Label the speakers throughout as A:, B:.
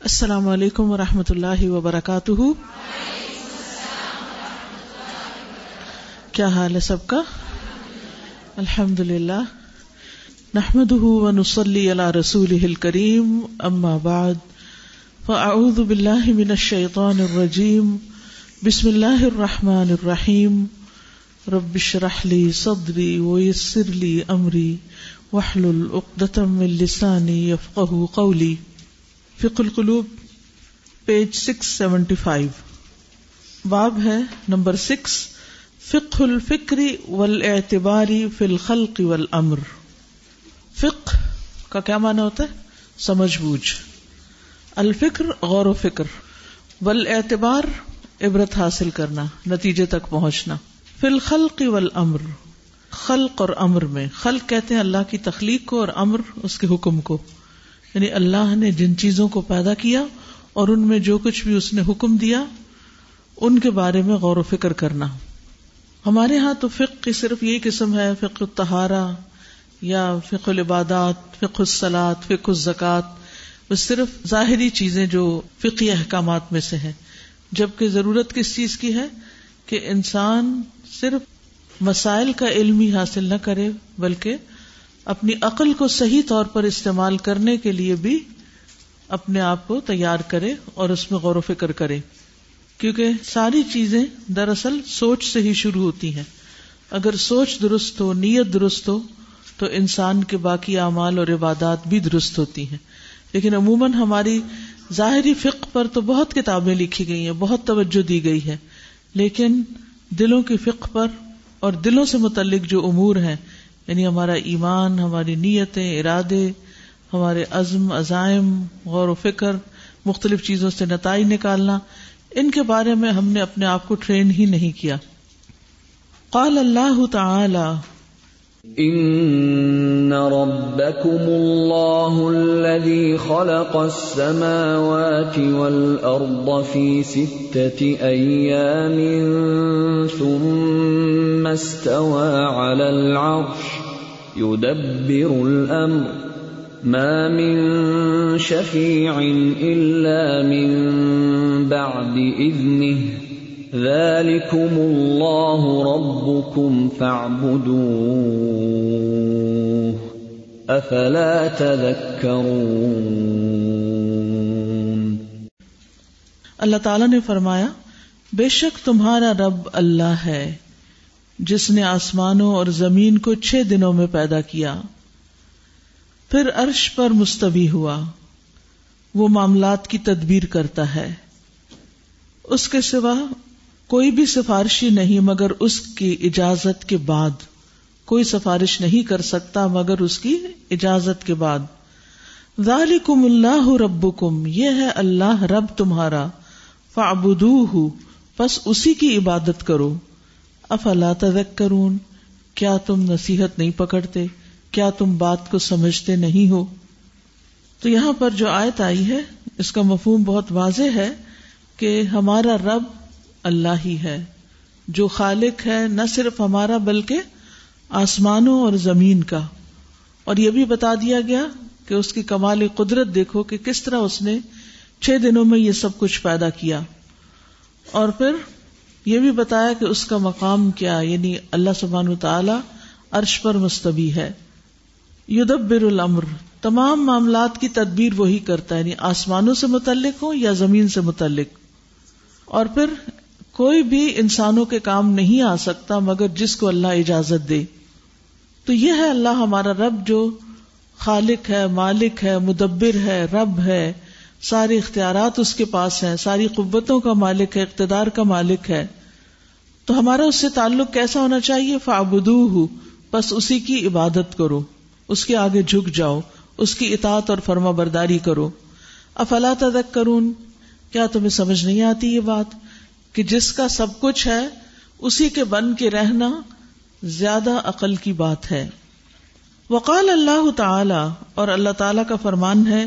A: السلام علیکم ورحمۃ اللہ وبرکاتہ. کیا حال ہے سب کا؟ الحمد للہ. نحمده ونصلی علی رسولہ الکریم. اما بعد فاعوذ باللہ من الشیطان الرجیم. بسم اللہ الرحمن الرحیم. رب اشرح لی صدری ویسر لی امری واحلل عقدۃ من لسانی یفقہوا قولی. فقہ القلوب پیج 675. باب ہے نمبر 6. فقہ الفکر والاعتبار فی الخلق والامر. فقہ کا کیا معنی ہوتا ہے؟ سمجھ بوجھ. الفکر غور و فکر، والاعتبار عبرت حاصل کرنا، نتیجے تک پہنچنا. فی الخلق والامر، خلق اور امر میں. خلق کہتے ہیں اللہ کی تخلیق کو، اور امر اس کے حکم کو. یعنی اللہ نے جن چیزوں کو پیدا کیا اور ان میں جو کچھ بھی اس نے حکم دیا ان کے بارے میں غور و فکر کرنا. ہمارے ہاں تو فقہ کی صرف یہی قسم ہے، فقہ الطہارہ یا فقہ العبادات، فقہ الصلاۃ، فقہ الزکوٰۃ. بس صرف ظاہری چیزیں جو فقہی احکامات میں سے ہیں، جبکہ ضرورت کس چیز کی ہے کہ انسان صرف مسائل کا علم ہی حاصل نہ کرے بلکہ اپنی عقل کو صحیح طور پر استعمال کرنے کے لیے بھی اپنے آپ کو تیار کرے اور اس میں غور و فکر کرے. کیونکہ ساری چیزیں دراصل سوچ سے ہی شروع ہوتی ہیں. اگر سوچ درست ہو، نیت درست ہو، تو انسان کے باقی اعمال اور عبادات بھی درست ہوتی ہیں. لیکن عموماً ہماری ظاہری فقہ پر تو بہت کتابیں لکھی گئی ہیں، بہت توجہ دی گئی ہے، لیکن دلوں کی فقہ پر اور دلوں سے متعلق جو امور ہیں، یعنی ہمارا ایمان، ہماری نیتیں، ارادے، ہمارے عزم، عزائم، غور و فکر، مختلف چیزوں سے نتائج نکالنا، ان کے بارے میں ہم نے اپنے آپ کو ٹرین ہی نہیں کیا. قال اللہ تعالی
B: ان ربکم اللہ الذی خلق السماوات والارض فی 6 ایام ثم استوى علی العرش یدبر الامر ما من شفیع الا من بعد اذنہ ذلكم اللہ ربکم فاعبدوہ افلا تذکرون.
A: اللہ تعالیٰ نے فرمایا، بے شک تمہارا رب اللہ ہے جس نے آسمانوں اور زمین کو 6 دنوں میں پیدا کیا، پھر عرش پر مستوی ہوا. وہ معاملات کی تدبیر کرتا ہے، اس کے سوا کوئی بھی سفارشی نہیں مگر اس کی اجازت کے بعد. کوئی سفارش نہیں کر سکتا مگر اس کی اجازت کے بعد. ذالکم اللہ ربکم، یہ ہے اللہ رب تمہارا. فاعبدوہ، پس اسی کی عبادت کرو. افلا تذکرون، کیا تم نصیحت نہیں پکڑتے؟ کیا تم بات کو سمجھتے نہیں ہو؟ تو یہاں پر جو آیت آئی ہے اس کا مفہوم بہت واضح ہے کہ ہمارا رب اللہ ہی ہے جو خالق ہے، نہ صرف ہمارا بلکہ آسمانوں اور زمین کا. اور یہ بھی بتا دیا گیا کہ اس کی کمال قدرت دیکھو کہ کس طرح اس نے 6 دنوں میں یہ سب کچھ پیدا کیا. اور پھر یہ بھی بتایا کہ اس کا مقام کیا، یعنی اللہ سبحانہ وتعالی عرش پر مستوی ہے. یدبر الامر، تمام معاملات کی تدبیر وہی کرتا ہے، یعنی آسمانوں سے متعلق ہو یا زمین سے متعلق. اور پھر کوئی بھی انسانوں کے کام نہیں آ سکتا مگر جس کو اللہ اجازت دے. تو یہ ہے اللہ ہمارا رب جو خالق ہے، مالک ہے، مدبر ہے، رب ہے. سارے اختیارات اس کے پاس ہیں، ساری قوتوں کا مالک ہے، اقتدار کا مالک ہے. تو ہمارا اس سے تعلق کیسا ہونا چاہیے؟ فاعبدوہ، بس اسی کی عبادت کرو، اس کے آگے جھک جاؤ، اس کی اطاعت اور فرما برداری کرو. افلا تذکرون، کیا تمہیں سمجھ نہیں آتی یہ بات کہ جس کا سب کچھ ہے اسی کے بن کے رہنا زیادہ عقل کی بات ہے. وقال اللہ تعالی، اور اللہ تعالی کا فرمان ہے،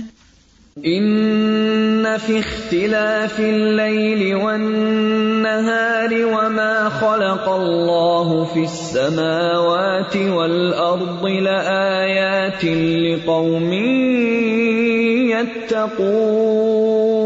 B: ان فی اختلاف اللیل والنہار وما خلق اللہ فی السماوات والارض لآیات لقوم یتقون.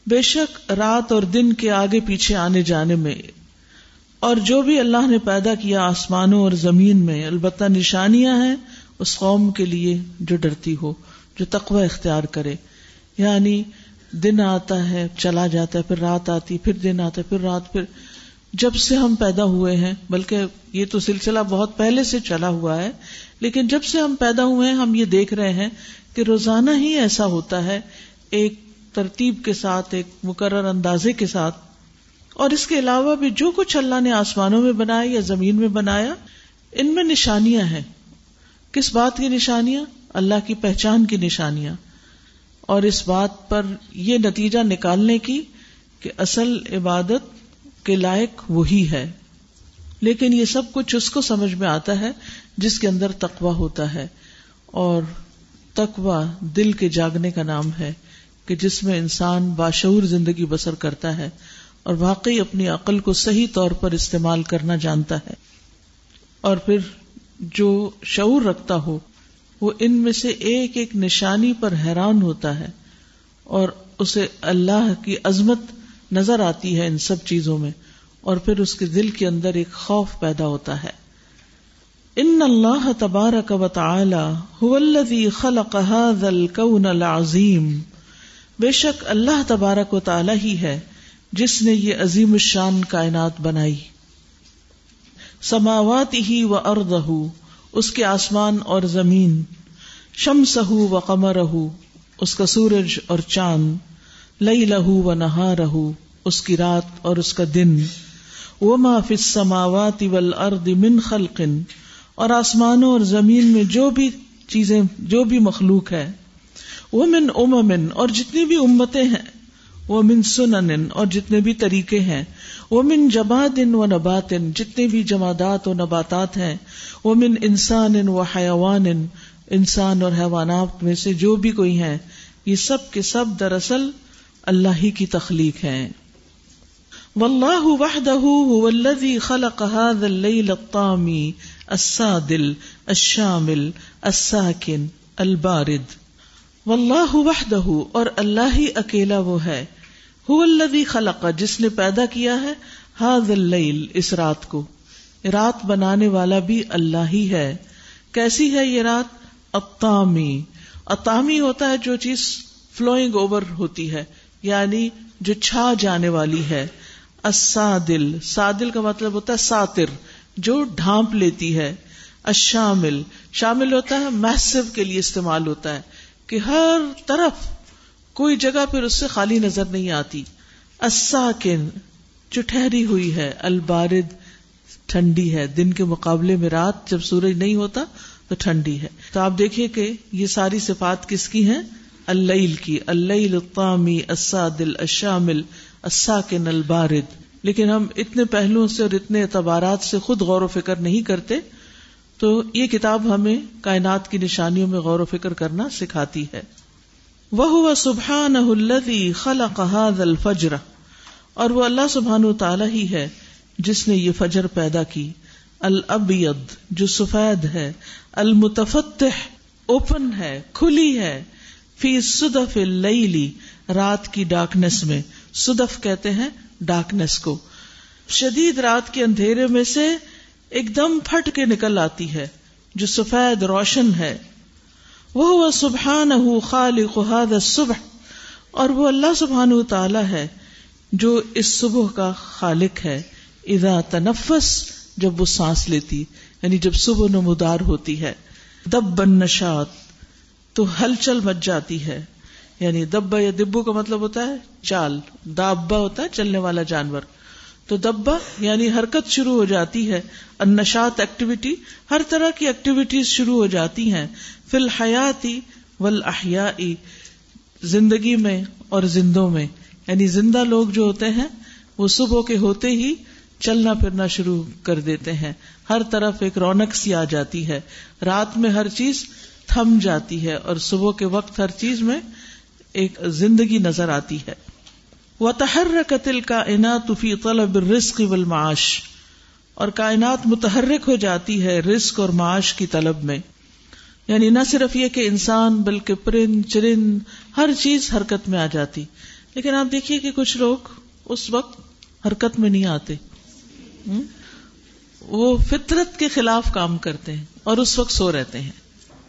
A: بے شک رات اور دن کے آگے پیچھے آنے جانے میں اور جو بھی اللہ نے پیدا کیا آسمانوں اور زمین میں البتہ نشانیاں ہیں اس قوم کے لیے جو ڈرتی ہو، جو تقوی اختیار کرے. یعنی دن آتا ہے چلا جاتا ہے، پھر رات آتی، پھر دن آتا ہے، پھر رات، پھر جب سے ہم پیدا ہوئے ہیں، بلکہ یہ تو سلسلہ بہت پہلے سے چلا ہوا ہے، لیکن جب سے ہم پیدا ہوئے ہیں ہم یہ دیکھ رہے ہیں کہ روزانہ ہی ایسا ہوتا ہے، ایک ترتیب کے ساتھ، ایک مقرر اندازے کے ساتھ. اور اس کے علاوہ بھی جو کچھ اللہ نے آسمانوں میں بنایا یا زمین میں بنایا، ان میں نشانیاں ہیں. کس بات کی نشانیاں؟ اللہ کی پہچان کی نشانیاں، اور اس بات پر یہ نتیجہ نکالنے کی کہ اصل عبادت کے لائق وہی ہے. لیکن یہ سب کچھ اس کو سمجھ میں آتا ہے جس کے اندر تقویٰ ہوتا ہے، اور تقویٰ دل کے جاگنے کا نام ہے کہ جس میں انسان باشعور زندگی بسر کرتا ہے اور واقعی اپنی عقل کو صحیح طور پر استعمال کرنا جانتا ہے. اور پھر جو شعور رکھتا ہو وہ ان میں سے ایک ایک نشانی پر حیران ہوتا ہے اور اسے اللہ کی عظمت نظر آتی ہے ان سب چیزوں میں، اور پھر اس کے دل کے اندر ایک خوف پیدا ہوتا ہے. ان اللہ تبارک و تعالی هو الذی خلق هذا الکون العظیم، بے شک اللہ تبارک و تعالی ہی ہے جس نے یہ عظیم الشان کائنات بنائی. سماواتہ و ارضہ، اس کے آسمان اور زمین، شمسہ و قمرہ، اس کا سورج اور چاند، لیلہ و نہارہ، اس کی رات اور اس کا دن، وما فی السماوات والارض من خلق، اور آسمانوں اور زمین میں جو بھی چیزیں، جو بھی مخلوق ہے، ومن امم، اور جتنی بھی امتیں ہیں، ومن سنن، اور جتنے بھی طریقے ہیں، ومن جماد و نبات، جتنے بھی جمادات و نباتات ہیں، ومن انسان و حیوان، انسان اور حیوانات میں سے جو بھی کوئی ہیں، یہ سب کے سب دراصل اللہ ہی کی تخلیق ہیں. واللہ وحدہ هو الذی خلق هذا اللیل الطامی السادل الشامل الساکن البارد. واللہ وحدہ، اور اللہ ہی اکیلا وہ ہے، هو الذی خلق، جس نے پیدا کیا ہے، هذا اللیل، اس رات کو. رات بنانے والا بھی اللہ ہی ہے. کیسی ہے یہ رات؟ الطامی، الطامی ہوتا ہے جو چیز فلوئنگ اوور ہوتی ہے، یعنی جو چھا جانے والی ہے. السادل، سادل کا مطلب ہوتا ہے ساتر، جو ڈھانپ لیتی ہے. الشامل، شامل ہوتا ہے میسو کے لیے استعمال ہوتا ہے کہ ہر طرف کوئی جگہ پھر اس سے خالی نظر نہیں آتی. الساکن، جو ٹھہری ہوئی ہے. البارد، ٹھنڈی ہے. دن کے مقابلے میں رات جب سورج نہیں ہوتا تو ٹھنڈی ہے. تو آپ دیکھیے کہ یہ ساری صفات کس کی ہیں؟ اللیل کی. اللیل الطامی السادل الشامل الساکن البارد. لیکن ہم اتنے پہلوؤں سے اور اتنے اعتبارات سے خود غور و فکر نہیں کرتے، تو یہ کتاب ہمیں کائنات کی نشانیوں میں غور و فکر کرنا سکھاتی ہے. وَهُوَ سُبْحَانَهُ الَّذِي خَلَقَ هَذَا الْفَجْرَ، اور وہ اللہ سبحانہ وتعالی ہی ہے جس نے یہ فجر پیدا کی. الابیض، جو سفید ہے، المتفتح، اوپن ہے، کھلی ہے، فی صدف اللیل، رات کی ڈارکنیس میں. صدف کہتے ہیں ڈارکنیس کو. شدید رات کے اندھیرے میں سے ایک دم پھٹ کے نکل آتی ہے جو سفید روشن ہے. وَهُوَ سُبْحَانَهُ خَالِقُ هَذَا الصُّبْحِ، اور وہ اللہ سبحانہ وتعالی ہے جو اس صبح کا خالق ہے. اذا تنفس، جب وہ سانس لیتی، یعنی جب صبح نمودار ہوتی ہے. دب النشاط، تو ہلچل مچ جاتی ہے. یعنی دبا یا دبو کا مطلب ہوتا ہے چال، دابا ہوتا ہے چلنے والا جانور، تو دبا یعنی حرکت شروع ہو جاتی ہے. النشاط، ایکٹیویٹی، ہر طرح کی ایکٹیویٹیز شروع ہو جاتی ہیں. فی الحیاتی والاحیائی، زندگی میں اور زندوں میں، یعنی زندہ لوگ جو ہوتے ہیں وہ صبح کے ہوتے ہی چلنا پھرنا شروع کر دیتے ہیں. ہر طرف ایک رونق سی آ جاتی ہے. رات میں ہر چیز تھم جاتی ہے اور صبح کے وقت ہر چیز میں ایک زندگی نظر آتی ہے. وَتَحَرَّكَتِ الْكَائِنَاتُ فِي طَلَبِ الرِّزْقِ وَالْمَعَاشِ، اور کائنات متحرک ہو جاتی ہے رزق اور معاش کی طلب میں. یعنی نہ صرف یہ کہ انسان، بلکہ پرند چرند ہر چیز حرکت میں آ جاتی. لیکن آپ دیکھیے کہ کچھ لوگ اس وقت حرکت میں نہیں آتے، وہ فطرت کے خلاف کام کرتے ہیں اور اس وقت سو رہتے ہیں.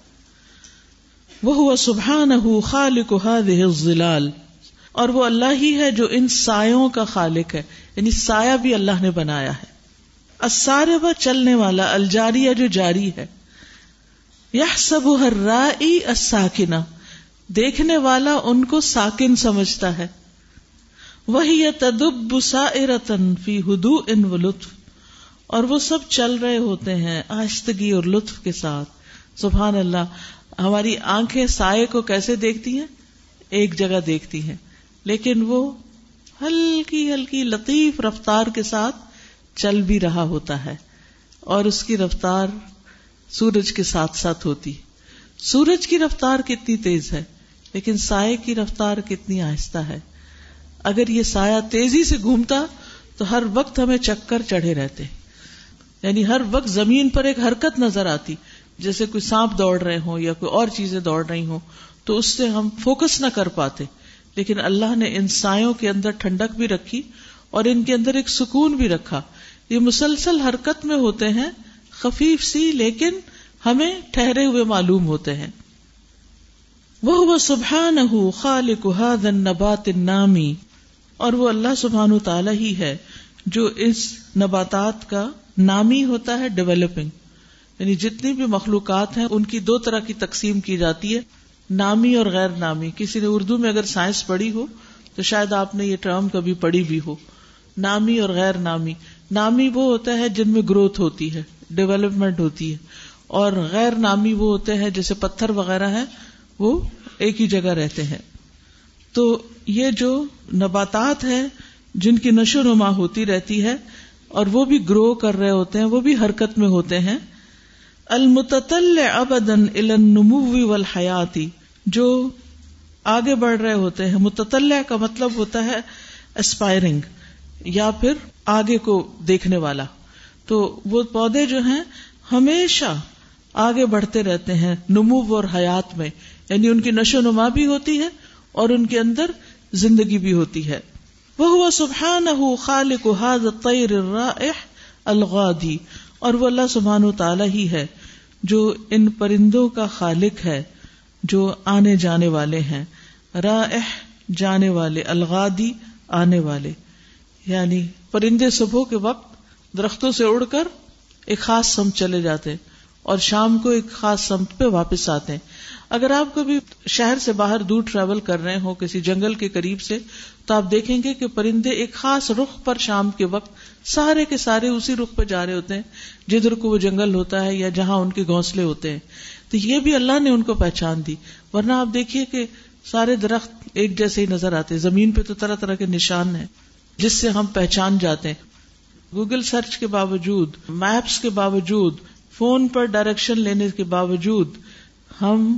A: وَهُوَ سُبْحَانَهُ خَالِقُ هَذِهِ الظِّلَالِ، اور وہ اللہ ہی ہے جو ان سایوں کا خالق ہے، یعنی سایہ بھی اللہ نے بنایا ہے. الساربہ چلنے والا، الجاریہ جو جاری ہے. يَحْسَبُهَا الرَّائِي السَّاكِنَةَ دیکھنے والا ان کو ساکن سمجھتا ہے. وَهِيَ تَدُبُّ سَائِرَةً فِي هُدُوءٍ وَلُطْفٍ اور وہ سب چل رہے ہوتے ہیں آہستگی اور لطف کے ساتھ. سبحان اللہ. ہماری آنکھیں سائے کو کیسے دیکھتی ہیں؟ ایک جگہ دیکھتی ہیں، لیکن وہ ہلکی ہلکی لطیف رفتار کے ساتھ چل بھی رہا ہوتا ہے، اور اس کی رفتار سورج کے ساتھ ساتھ ہوتی. سورج کی رفتار کتنی تیز ہے، لیکن سائے کی رفتار کتنی آہستہ ہے. اگر یہ سایہ تیزی سے گھومتا تو ہر وقت ہمیں چکر چڑھے رہتے، یعنی ہر وقت زمین پر ایک حرکت نظر آتی، جیسے کوئی سانپ دوڑ رہے ہوں یا کوئی اور چیزیں دوڑ رہی ہوں، تو اس سے ہم فوکس نہ کر پاتے. لیکن اللہ نے ان سایوں کے اندر ٹھنڈک بھی رکھی اور ان کے اندر ایک سکون بھی رکھا. یہ مسلسل حرکت میں ہوتے ہیں، خفیف سی، لیکن ہمیں ٹھہرے ہوئے معلوم ہوتے ہیں. وَهُوَ سُبْحَانَهُ خَالِقُ هَذَا النَّبَاتِ النَّامِ اور وہ اللہ سبحانہ تعالی ہی ہے جو اس نباتات کا نامی ہوتا ہے، ڈیولپنگ، یعنی جتنی بھی مخلوقات ہیں ان کی دو طرح کی تقسیم کی جاتی ہے، نامی اور غیر نامی. کسی نے اردو میں اگر سائنس پڑھی ہو تو شاید آپ نے یہ ٹرم کبھی پڑھی بھی ہو، نامی اور غیر نامی. نامی وہ ہوتا ہے جن میں گروتھ ہوتی ہے، ڈیولپمنٹ ہوتی ہے، اور غیر نامی وہ ہوتے ہیں جیسے پتھر وغیرہ ہیں، وہ ایک ہی جگہ رہتے ہیں. تو یہ جو نباتات ہیں جن کی نشو و نما ہوتی رہتی ہے اور وہ بھی گرو کر رہے ہوتے ہیں، وہ بھی حرکت میں ہوتے ہیں. المتطلع ابدا الى النمو والحیات جو آگے بڑھ رہے ہوتے ہیں. متطلع کا مطلب ہوتا ہے اسپائرنگ یا پھر آگے کو دیکھنے والا. تو وہ پودے جو ہیں ہمیشہ آگے بڑھتے رہتے ہیں نمو اور حیات میں، یعنی ان کی نشو و نما بھی ہوتی ہے اور ان کے اندر زندگی بھی ہوتی ہے. وَهُوَ سُبْحَانَهُ خَالِقُ هَذَا الطَّيْرِ الرَّائِحِ الْغَادِي اور وہ اللہ سبحانہ تعالی ہی ہے جو ان پرندوں کا خالق ہے جو آنے جانے والے ہیں. رائح جانے والے، الغادی آنے والے، یعنی پرندے صبح کے وقت درختوں سے اڑ کر ایک خاص سمت چلے جاتے اور شام کو ایک خاص سمت پہ واپس آتے ہیں. اگر آپ کبھی شہر سے باہر دور ٹریول کر رہے ہوں کسی جنگل کے قریب سے، تو آپ دیکھیں گے کہ پرندے ایک خاص رخ پر شام کے وقت سارے کے سارے اسی رخ پہ جا رہے ہوتے ہیں جدھر کو وہ جنگل ہوتا ہے یا جہاں ان کے گھونسلے ہوتے ہیں. تو یہ بھی اللہ نے ان کو پہچان دی، ورنہ آپ دیکھیے کہ سارے درخت ایک جیسے ہی نظر آتے. زمین پہ تو طرح طرح کے نشان ہیں جس سے ہم پہچان جاتے ہیں. گوگل سرچ کے باوجود، میپس کے باوجود، فون پر ڈائریکشن لینے کے باوجود ہم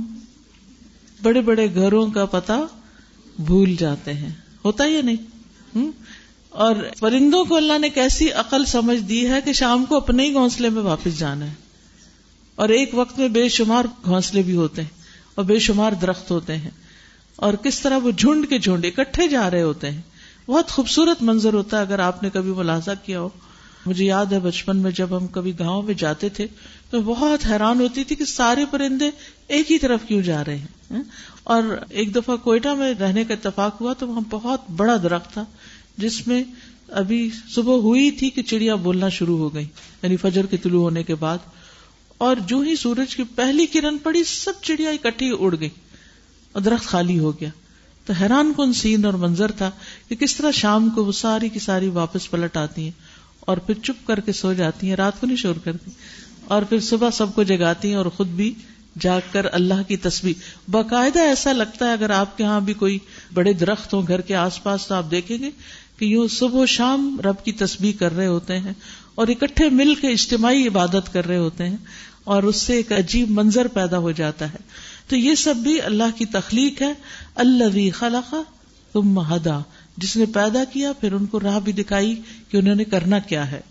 A: بڑے بڑے گھروں کا پتہ بھول جاتے ہیں. ہوتا ہی نہیں. اور پرندوں کو اللہ نے کیسی عقل سمجھ دی ہے کہ شام کو اپنے ہی گھونسلے میں واپس جانا ہے، اور ایک وقت میں بے شمار گھونسلے بھی ہوتے ہیں اور بے شمار درخت ہوتے ہیں، اور کس طرح وہ جھنڈ کے جھنڈ اکٹھے جا رہے ہوتے ہیں. بہت خوبصورت منظر ہوتا ہے اگر آپ نے کبھی ملاحظہ کیا ہو. مجھے یاد ہے بچپن میں جب ہم کبھی گاؤں میں جاتے تھے تو بہت حیران ہوتی تھی کہ سارے پرندے ایک ہی طرف کیوں جا رہے ہیں. اور ایک دفعہ کوئٹہ میں رہنے کا اتفاق ہوا تو وہاں بہت بڑا درخت تھا جس میں ابھی صبح ہوئی تھی کہ چڑیا بولنا شروع ہو گئی، یعنی فجر کے طلوع ہونے کے بعد، اور جو ہی سورج کی پہلی کرن پڑی سب چڑیا اکٹھی اڑ گئی اور درخت خالی ہو گیا. تو حیران کن سین اور منظر تھا کہ کس طرح شام کو وہ ساری کی ساری واپس پلٹ آتی ہیں اور پھر چپ کر کے سو جاتی ہیں، رات کو نہیں شور کرتی، اور پھر صبح سب کو جگاتی ہیں اور خود بھی جاگ کر اللہ کی تسبیح. باقاعدہ ایسا لگتا ہے اگر آپ کے ہاں بھی کوئی بڑے درخت ہوں گھر کے آس پاس تو آپ دیکھیں گے کہ یوں صبح و شام رب کی تسبیح کر رہے ہوتے ہیں اور اکٹھے مل کے اجتماعی عبادت کر رہے ہوتے ہیں، اور اس سے ایک عجیب منظر پیدا ہو جاتا ہے. تو یہ سب بھی اللہ کی تخلیق ہے. الذی خلق ثم ہدی، جس نے پیدا کیا پھر ان کو راہ بھی دکھائی کہ انہوں نے کرنا کیا ہے.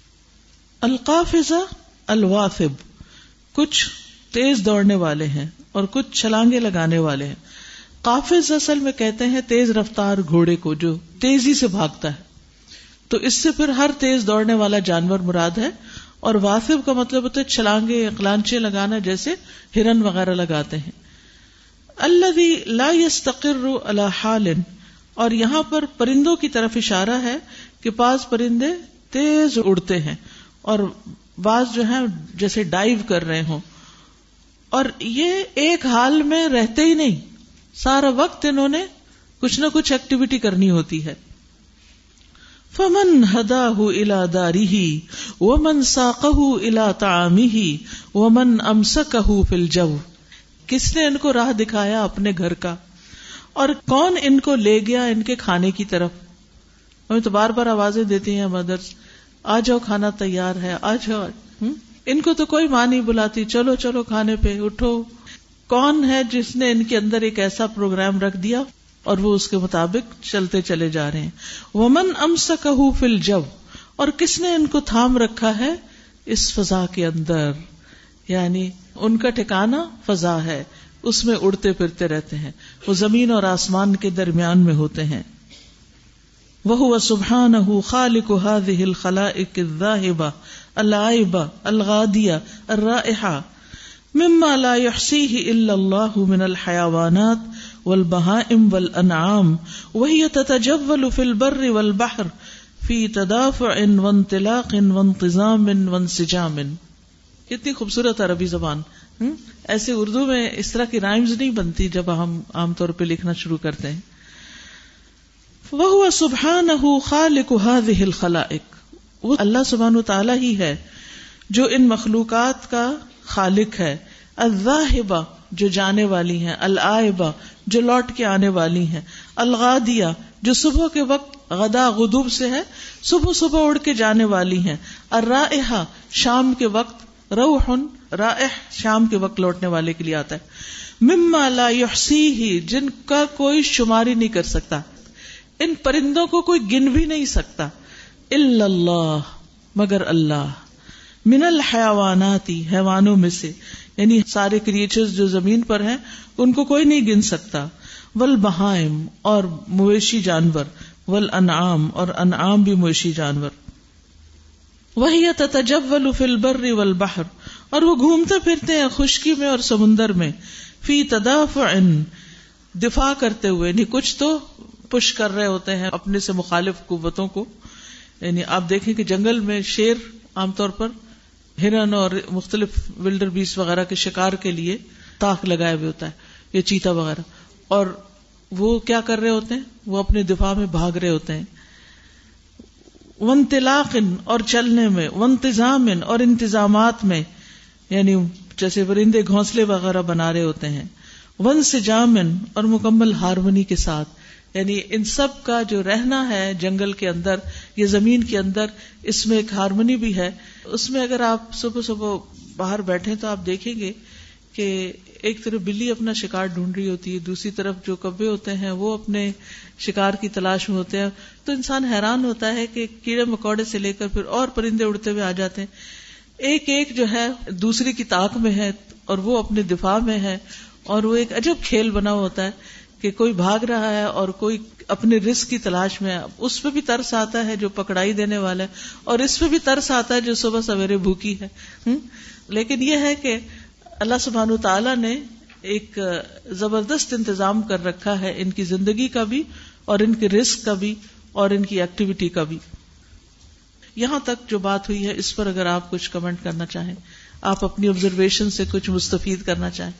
A: القافزہ الواثب، کچھ تیز دوڑنے والے ہیں اور کچھ چھلانگے لگانے والے ہیں. قافز اصل میں کہتے ہیں تیز رفتار گھوڑے کو جو تیزی سے بھاگتا ہے، تو اس سے پھر ہر تیز دوڑنے والا جانور مراد ہے. اور واثب کا مطلب ہوتا ہے چھلانگے اقلانچے لگانا، جیسے ہرن وغیرہ لگاتے ہیں. الذی لا یستقر علی حال، اور یہاں پر پرندوں کی طرف اشارہ ہے کہ بعض پرندے تیز اڑتے ہیں اور بعض جو ہیں جیسے ڈائیو کر رہے ہوں، اور یہ ایک حال میں رہتے ہی نہیں، سارا وقت انہوں نے کچھ نہ کچھ ایکٹیویٹی کرنی ہوتی ہے. فمن ہداہ الی دارہ ومن ساقہ الی طعامہ ومن امسکہ فی الجو، کس نے ان کو راہ دکھایا اپنے گھر کا، اور کون ان کو لے گیا ان کے کھانے کی طرف. ہمیں تو بار بار آوازیں دیتی ہیں مدرس، آ جاؤ کھانا تیار ہے، آ جاؤ. ان کو تو کوئی ماں نہیں بلاتی، چلو چلو کھانے پہ اٹھو. کون ہے جس نے ان کے اندر ایک ایسا پروگرام رکھ دیا اور وہ اس کے مطابق چلتے چلے جا رہے ہیں. ومن امسکہ فی الجو، اور کس نے ان کو تھام رکھا ہے اس فضا کے اندر، یعنی ان کا ٹھکانہ فضا ہے، اس میں اڑتے پھرتے رہتے ہیں، وہ زمین اور آسمان کے درمیان میں ہوتے ہیں. وَهُوَ سُبْحَانَهُ خَالِقُ هَذِهِ الْخَلَائِقِ الذَّاهِبَةِ الْعَائِبَةِ الْغَادِيَةِ الرَّائِحَةِ مِمَّا لَا يُحْصِيهِ إِلَّا اللَّهُ مِنَ الْحَيَوَانَاتِ وَالْبَهَائِمِ وَالْأَنْعَامِ وَهِيَ تَتَجَوَّلُ فِي الْبَرِّ وَالْبَحْرِ فِي تَدَافُعٍ وَانْطِلَاقٍ وَانْتِظَامٍ وَانْسِجَامٍ. کتنی خوبصورت عربی زبان. ایسے اردو میں اس طرح کی رائمز نہیں بنتی جب ہم عام طور پہ لکھنا شروع کرتے ہیں. وَهُوَ سُبْحَانَهُ خَالِقُ هَذِهِ الْخَلَائِقِ، وہ اللہ سبحانہ وتعالی ہی ہے جو ان مخلوقات کا خالق ہے. الذاہبہ، جو جانے والی ہیں، العائبہ، جو لوٹ کے آنے والی ہیں، الغادیہ، جو صبح کے وقت غدا غدوب سے ہے، صبح صبح اڑ کے جانے والی ہیں، الرائحہ، شام کے وقت، روح رائح، شام کے وقت لوٹنے والے کے لیے آتا ہے. مما لا یحصیہ، جن کا کوئی شمار ہی نہیں کر سکتا، ان پرندوں کو کوئی گن بھی نہیں سکتا. الا اللہ، مگر اللہ. من الحیوانات، حیوانوں میں سے، یعنی سارے کریچرز جو زمین پر ہیں ان کو کوئی نہیں گن سکتا. والبہائم، اور مویشی جانور، والانعام، اور انعام بھی مویشی جانور. وَهِيَ تَتَجَوَّلُ فِي الْبَرِّ وَالْبَحْرِ، اور وہ گھومتے پھرتے ہیں خشکی میں اور سمندر میں. فی تدافع، دفاع کرتے ہوئے، یعنی کچھ تو پش کر رہے ہوتے ہیں اپنے سے مخالف قوتوں کو. یعنی آپ دیکھیں کہ جنگل میں شیر عام طور پر ہرن اور مختلف ولڈر بیس وغیرہ کے شکار کے لیے تاک لگائے ہوئے ہوتا ہے، یا چیتا وغیرہ، اور وہ کیا کر رہے ہوتے ہیں، وہ اپنے دفاع میں بھاگ رہے ہوتے ہیں. وانطلاق، اور چلنے میں، وانتظام، اور انتظامات میں، یعنی جیسے پرندے گھونسلے وغیرہ بنا رہے ہوتے ہیں. وانسجام، اور مکمل ہارمونی کے ساتھ، یعنی ان سب کا جو رہنا ہے جنگل کے اندر یا زمین کے اندر، اس میں ایک ہارمونی بھی ہے. اس میں اگر آپ صبح صبح باہر بیٹھیں تو آپ دیکھیں گے کہ ایک طرف بلی اپنا شکار ڈھونڈ رہی ہوتی ہے، دوسری طرف جو کبے ہوتے ہیں وہ اپنے شکار کی تلاش میں ہوتے ہیں. تو انسان حیران ہوتا ہے کہ کیڑے مکوڑے سے لے کر پھر اور پرندے اڑتے ہوئے آ جاتے ہیں، ایک ایک جو ہے دوسری کی طاق میں ہے اور وہ اپنے دفاع میں ہے. اور وہ ایک عجب کھیل بنا ہوتا ہے کہ کوئی بھاگ رہا ہے اور کوئی اپنے رزق کی تلاش میں ہے. اس پہ بھی ترس آتا ہے جو پکڑائی دینے والا ہے، اور اس پہ بھی ترس آتا ہے جو صبح سویرے بھوکی ہے. لیکن یہ ہے کہ اللہ سبحانہ تعالیٰ نے ایک زبردست انتظام کر رکھا ہے ان کی زندگی کا بھی، اور ان کے رزق کا بھی، اور ان کی ایکٹیویٹی کا بھی. یہاں تک جو بات ہوئی ہے اس پر اگر آپ کچھ کمنٹ کرنا چاہیں، آپ اپنی آبزرویشن سے کچھ مستفید کرنا چاہیں.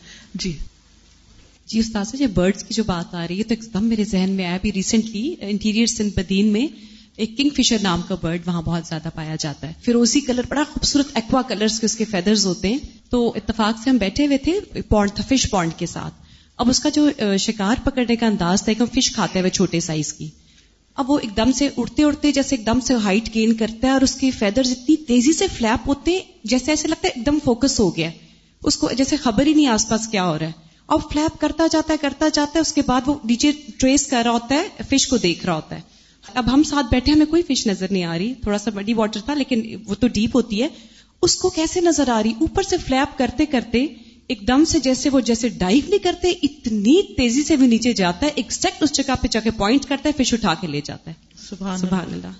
A: جی
C: استاذہ، یہ برڈز کی جو بات آ رہی ہے تو ایک دم میرے ذہن میں آیا. ابھی ریسنٹلی انٹیریئر سندھ بدین میں ایک کنگ فشر نام کا برڈ وہاں بہت زیادہ پایا جاتا ہے. فیروزی کلر، بڑا خوبصورت ایکوا کلرز کے اس کے فیدرز ہوتے ہیں. تو اتفاق سے ہم بیٹھے ہوئے تھے پونڈ تھا، فش پونڈ کے ساتھ. اب اس کا جو شکار پکڑنے کا انداز تھا کہ ہم فش کھاتے ہوئے چھوٹے سائز کی. اب وہ ایک دم سے اڑتے اڑتے جیسے ایک دم سے ہائٹ گین کرتا ہے، اور اس کے فیدرز اتنی تیزی سے فلیپ ہوتے ہیں جیسے ایسے لگتا ہے ایک دم فوکس ہو گیا، اس کو جیسے خبر ہی نہیں آس پاس کیا ہو رہا ہے. اب فلیپ کرتا جاتا ہے، اس کے بعد وہ نیچے ٹریس کر رہا ہوتا ہے، فش کو دیکھ رہا ہوتا ہے. اب ہم ساتھ بیٹھے، ہمیں کوئی فش نظر نہیں آ رہی، تھوڑا سا بڑی واٹر تھا لیکن وہ تو ڈیپ ہوتی ہے. اس کو کیسے نظر آ رہی، اوپر سے فلیپ کرتے کرتے ایک دم سے جیسے ڈائیو نہیں کرتے اتنی تیزی سے بھی نیچے جاتا ہے, ایگزیکٹ اس جگہ پہ جا کے پوائنٹ کرتا ہے, فش اٹھا کے لے جاتا ہے. سبحان اللہ.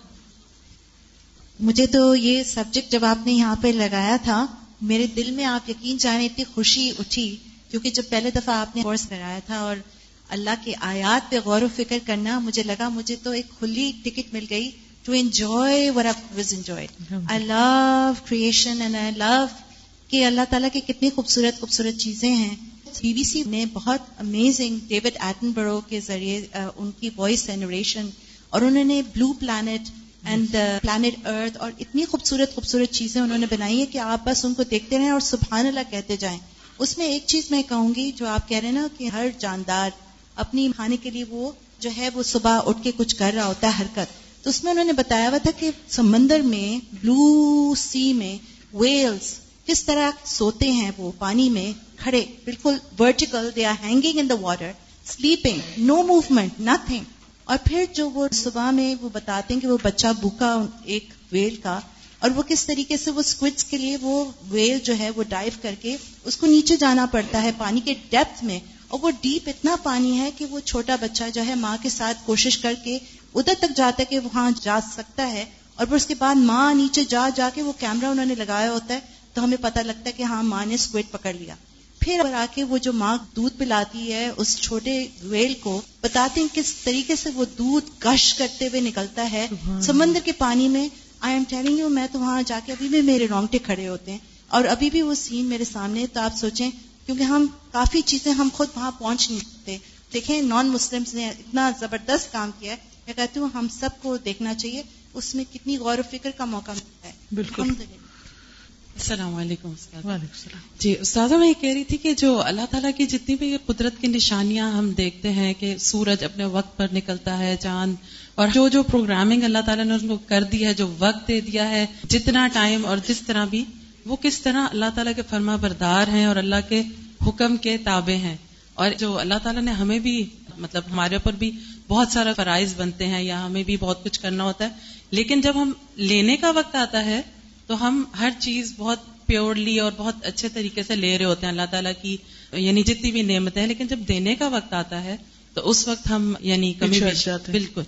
D: مجھے تو یہ سبجیکٹ جب آپ نے یہاں پہ لگایا تھا, میرے دل میں آپ یقین جانے اتنی خوشی اٹھی, کیونکہ جب پہلے دفعہ آپ نے کورس کرایا تھا اور اللہ کی آیات پہ غور و فکر کرنا, مجھے لگا مجھے تو ایک کھلی ٹکٹ مل گئی to enjoy what I was enjoyed. I love creation and I love کہ اللہ تعالیٰ کی کتنی خوبصورت چیزیں ہیں. BBC نے بہت امیزنگ ڈیوڈ ایٹنبرو کے ذریعے ان کی وائس اینڈ نریشن, اور انہوں نے Blue Planet and Planet Earth اور اتنی خوبصورت چیزیں انہوں نے بنائی ہیں کہ آپ بس ان کو دیکھتے رہیں اور سبحان اللہ کہتے جائیں. اس میں ایک چیز میں کہوں گی جو آپ کہہ رہے ہیں نا کہ ہر جاندار اپنی کھانے کے لیے وہ جو ہے وہ صبح اٹھ کے کچھ کر رہا ہوتا ہے حرکت, تو اس میں انہوں نے بتایا ہوا تھا کہ سمندر میں بلو سی میں ویلز کس طرح سوتے ہیں, وہ پانی میں کھڑے بالکل vertical, they are hanging in the water sleeping, no movement nothing. اور پھر جو وہ صبح میں وہ بتاتے ہیں کہ وہ بچہ بھوکا ایک ویل کا, اور وہ کس طریقے سے وہ اسکوڈس کے لیے وہ ویل جو ہے وہ ڈائیو کر کے اس کو نیچے جانا پڑتا ہے پانی کے ڈیپتھ میں, اور وہ ڈیپ اتنا پانی ہے کہ وہ چھوٹا بچہ جو ہے ماں کے ساتھ کوشش کر کے ادھر تک جاتا ہے کہ وہاں جا سکتا ہے, اور پھر اس کے بعد ماں نیچے جا کے وہ کیمرہ انہوں نے لگایا ہوتا ہے تو ہمیں پتہ لگتا ہے کہ ہاں ماں نے اسکوڈ پکڑ لیا. پھر آ کے وہ جو ماں دودھ پلاتی ہے اس چھوٹے ویل کو, بتاتے ہیں کس طریقے سے وہ دودھ گش کرتے ہوئے نکلتا ہے سمندر کے پانی میں. آئی ایم ٹیلنگ یو, میں تو وہاں جا کے ابھی بھی میرے رونگٹے کھڑے ہوتے ہیں, اور ابھی بھی وہ سین میرے سامنے. تو آپ سوچیں, کیونکہ ہم کافی چیزیں ہم خود وہاں پہنچ نہیں سکتے. دیکھیں نان مسلمز نے اتنا زبردست کام کیا ہے, میں کہتی ہوں ہم سب کو دیکھنا چاہیے, اس میں کتنی غور و فکر کا موقع ملتا ہے.
A: بالکل.
E: السلام علیکم استاد.
A: وعلیکم السلام.
E: جی استاذہ, میں یہ کہہ رہی تھی کہ جو اللہ تعالیٰ کی جتنی بھی قدرت کی نشانیاں ہم دیکھتے ہیں کہ سورج اپنے وقت پر نکلتا ہے, چاند, اور جو پروگرامنگ اللہ تعالیٰ نے ان کو کر دی ہے, جو وقت دے دیا ہے, جتنا ٹائم اور جس طرح بھی, وہ کس طرح اللہ تعالیٰ کے فرما بردار ہیں اور اللہ کے حکم کے تابع ہیں. اور جو اللہ تعالیٰ نے ہمیں بھی مطلب ہمارے اوپر بھی بہت سارا فرائض بنتے ہیں یا ہمیں بھی بہت کچھ کرنا ہوتا ہے, لیکن جب ہم لینے کا وقت آتا ہے تو ہم ہر چیز بہت پیورلی اور بہت اچھے طریقے سے لے رہے ہوتے ہیں اللہ تعالیٰ کی یعنی جتنی بھی نعمتیں ہیں, لیکن جب دینے کا وقت آتا ہے تو اس وقت ہم یعنی کمی بیش جاتے ہیں. بالکل.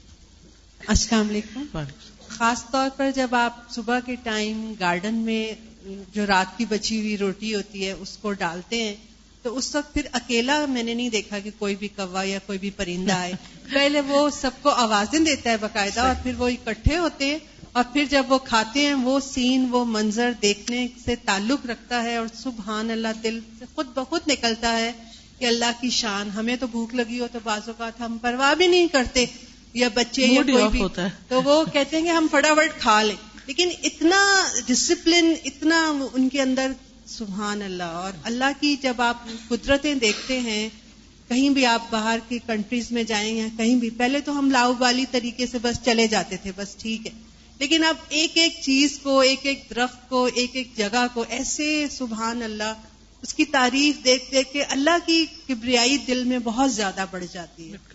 F: السلام علیکم. خاص طور پر جب آپ صبح کے ٹائم گارڈن میں جو رات کی بچی ہوئی روٹی ہوتی ہے اس کو ڈالتے ہیں, تو اس وقت پھر اکیلا میں نے نہیں دیکھا کہ کوئی بھی کوا یا کوئی بھی پرندہ آئے. پہلے وہ سب کو آوازیں دیتا ہے باقاعدہ, اور پھر وہ اکٹھے ہوتے ہیں, اور پھر جب وہ کھاتے ہیں وہ سین وہ منظر دیکھنے سے تعلق رکھتا ہے, اور سبحان اللہ دل سے خود بخود نکلتا ہے کہ اللہ کی شان. ہمیں تو بھوک لگی ہو تو بعض اوقات ہم پرواہ بھی نہیں کرتے, یا بچے یا کوئی بھی, تو وہ کہتے ہیں کہ ہم فٹافٹ کھا لیں, لیکن اتنا ڈسپلن, اتنا ان کے اندر سبحان اللہ. اور اللہ کی جب آپ قدرتیں دیکھتے ہیں, کہیں بھی آپ باہر کی کنٹریز میں جائیں یا کہیں بھی, پہلے تو ہم لاؤبالی طریقے سے بس چلے جاتے تھے, بس ٹھیک ہے, لیکن اب ایک ایک چیز کو, ایک ایک درخت کو, ایک ایک جگہ کو ایسے سبحان اللہ اس کی تعریف دیکھ دیکھ کے اللہ کی کبریائی دل میں بہت زیادہ بڑھ جاتی ہے.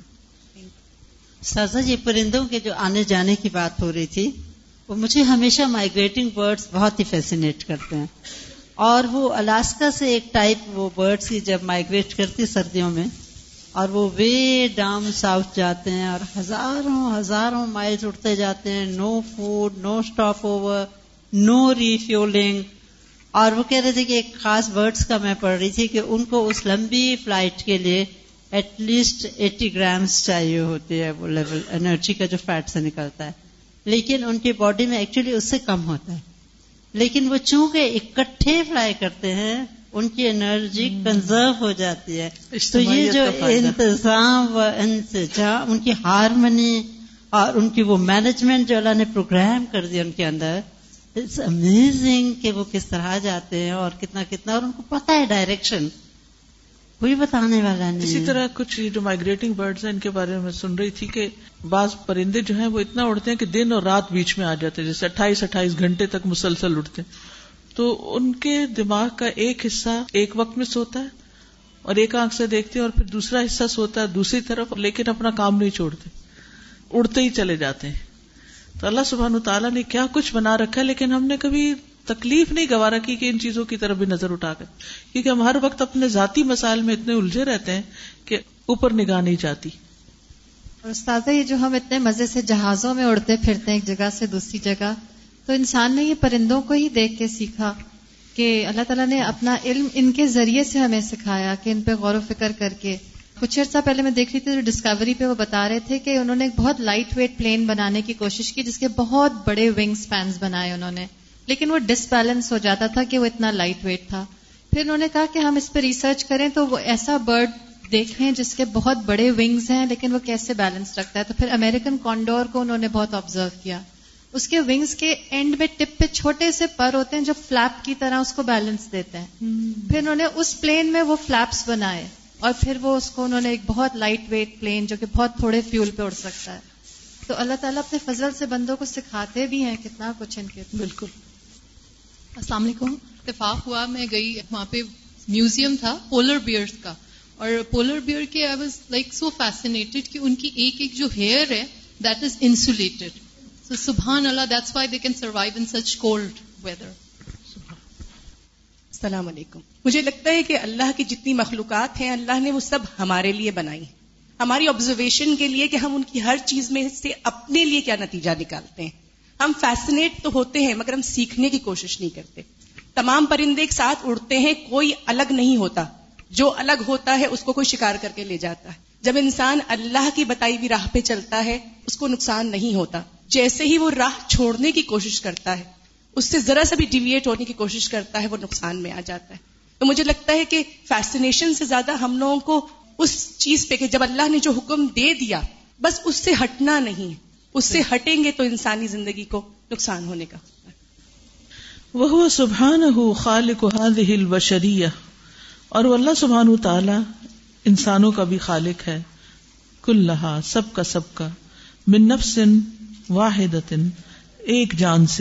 G: سازا, یہ پرندوں کے جو آنے جانے کی بات ہو رہی تھی, وہ مجھے ہمیشہ مائگریٹنگ برڈز بہت ہی فیسینیٹ کرتے ہیں. اور وہ الاسکا سے ایک ٹائپ وہ برڈز کی جب مائگریٹ کرتی سردیوں میں, اور وہ وے ڈاؤن ساؤتھ جاتے ہیں اور ہزاروں مائلز اڑتے جاتے ہیں, no food, no stop over, no refuelling. اور وہ کہہ رہے تھے کہ ایک خاص برڈز کا میں پڑھ رہی تھی کہ ان کو اس لمبی فلائٹ کے لیے ایٹ لیسٹ 80 گرامز چاہیے ہوتی ہے, وہ لیول انرجی کا جو فیٹ سے نکلتا ہے, لیکن ان کی باڈی میں ایکچولی اس سے کم ہوتا ہے. لیکن وہ چونکہ اکٹھے فلائی کرتے ہیں ان کی انرجی کنزرو ہو جاتی ہے. تو یہ جو انتظام و انسجام, ان کی ہارمنی اور ان کی وہ مینجمنٹ جو اللہ نے پروگرام کر دیا ان کے اندر, اٹس امیزنگ کہ وہ کس طرح جاتے ہیں اور کتنا اور ان کو پتہ ہے ڈائریکشن, کوئی بتانے والا نہیں.
A: اسی طرح کچھ جو مائگریٹنگ برڈز ہیں ان کے بارے میں سن رہی تھی کہ بعض پرندے جو ہیں وہ اتنا اڑتے ہیں کہ دن اور رات بیچ میں آ جاتے ہیں, جیسے 28 گھنٹے تک مسلسل اڑتے ہیں. تو ان کے دماغ کا ایک حصہ ایک وقت میں سوتا ہے اور ایک آنکھ سے دیکھتے ہیں, اور پھر دوسرا حصہ سوتا ہے دوسری طرف, لیکن اپنا کام نہیں چھوڑتے, اڑتے ہی چلے جاتے ہیں. تو اللہ سبحانہ وتعالیٰ نے کیا کچھ بنا رکھا ہے, لیکن ہم نے کبھی تکلیف نہیں گوارا کی کہ ان چیزوں کی طرف بھی نظر اٹھا کر، کیونکہ ہم ہر وقت اپنے ذاتی مسائل میں اتنے الجھے رہتے ہیں کہ اوپر نگاہ نہیں جاتی.
D: اور استاذہ یہ جو ہم اتنے مزے سے جہازوں میں اڑتے پھرتے ہیں ایک جگہ سے دوسری جگہ، تو انسان نے یہ پرندوں کو ہی دیکھ کے سیکھا کہ اللہ تعالیٰ نے اپنا علم ان کے ذریعے سے ہمیں سکھایا کہ ان پہ غور و فکر کر کے. کچھ عرصہ پہلے میں دیکھ رہی تھی جو ڈسکوری پہ وہ بتا رہے تھے کہ انہوں نے ایک بہت لائٹ ویٹ پلین بنانے کی کوشش کی جس کے بہت بڑے ونگ سپینز بنائے انہوں نے، لیکن وہ ڈس بیلنس ہو جاتا تھا کہ وہ اتنا لائٹ ویٹ تھا. پھر انہوں نے کہا کہ ہم اس پہ ریسرچ کریں تو وہ ایسا برڈ دیکھیں جس کے بہت بڑے ونگز ہیں لیکن وہ کیسے بیلنس رکھتا ہے. تو پھر امریکن کانڈور کو انہوں نے بہت آبزرو کیا، اس کے ونگز کے اینڈ میں ٹپ پہ چھوٹے سے پر ہوتے ہیں جو فلیپ کی طرح اس کو بیلنس دیتے ہیں. پھر انہوں نے اس پلین میں وہ فلیپس بنائے اور پھر وہ اس کو انہوں نے ایک بہت لائٹ ویٹ پلین جو کہ بہت تھوڑے فیول پہ اڑ سکتا ہے. تو اللہ تعالیٰ اپنے فضل سے بندوں کو سکھاتے بھی ہیں کتنا کچھ ان کے.
A: بالکل.
H: السلام علیکم. اتفاق ہوا میں گئی، وہاں پہ میوزیم تھا پولر بیئرز کا، اور پولر بیئر کے I was like so fascinated کہ ان کی ایک ایک جو ہیئر ہے دیٹ از انسولیٹڈ. سو سبحان اللہ، that's why they can survive in such cold weather.
I: السلام علیکم. مجھے لگتا ہے کہ اللہ کی جتنی مخلوقات ہیں اللہ نے وہ سب ہمارے لیے بنائی ہیں، ہماری آبزرویشن کے لیے کہ ہم ان کی ہر چیز میں سے اپنے لیے کیا نتیجہ نکالتے ہیں. ہم فیسنیٹ تو ہوتے ہیں مگر ہم سیکھنے کی کوشش نہیں کرتے. تمام پرندے ایک ساتھ اڑتے ہیں، کوئی الگ نہیں ہوتا، جو الگ ہوتا ہے اس کو کوئی شکار کر کے لے جاتا ہے. جب انسان اللہ کی بتائی ہوئی راہ پہ چلتا ہے اس کو نقصان نہیں ہوتا. جیسے ہی وہ راہ چھوڑنے کی کوشش کرتا ہے، اس سے ذرا سا بھی ڈیویٹ ہونے کی کوشش کرتا ہے، وہ نقصان میں آ جاتا ہے. تو مجھے لگتا ہے کہ فیسنیشن سے زیادہ ہم لوگوں کو اس چیز پہ کہ جب اللہ نے جو حکم دے دیا بس اس سے ہٹنا نہیں ہے، اس سے ہٹیں گے تو انسانی زندگی کو نقصان ہونے کا.
A: وَهُوَ سُبْحَانَهُ خَالِقُ هَذِهِ الْبَشَرِيَّةِ، اور وہ اللہ سبحانہ تعالی انسانوں کا بھی خالق ہے. کلھا، سب کا من نفس واحدۃ، ایک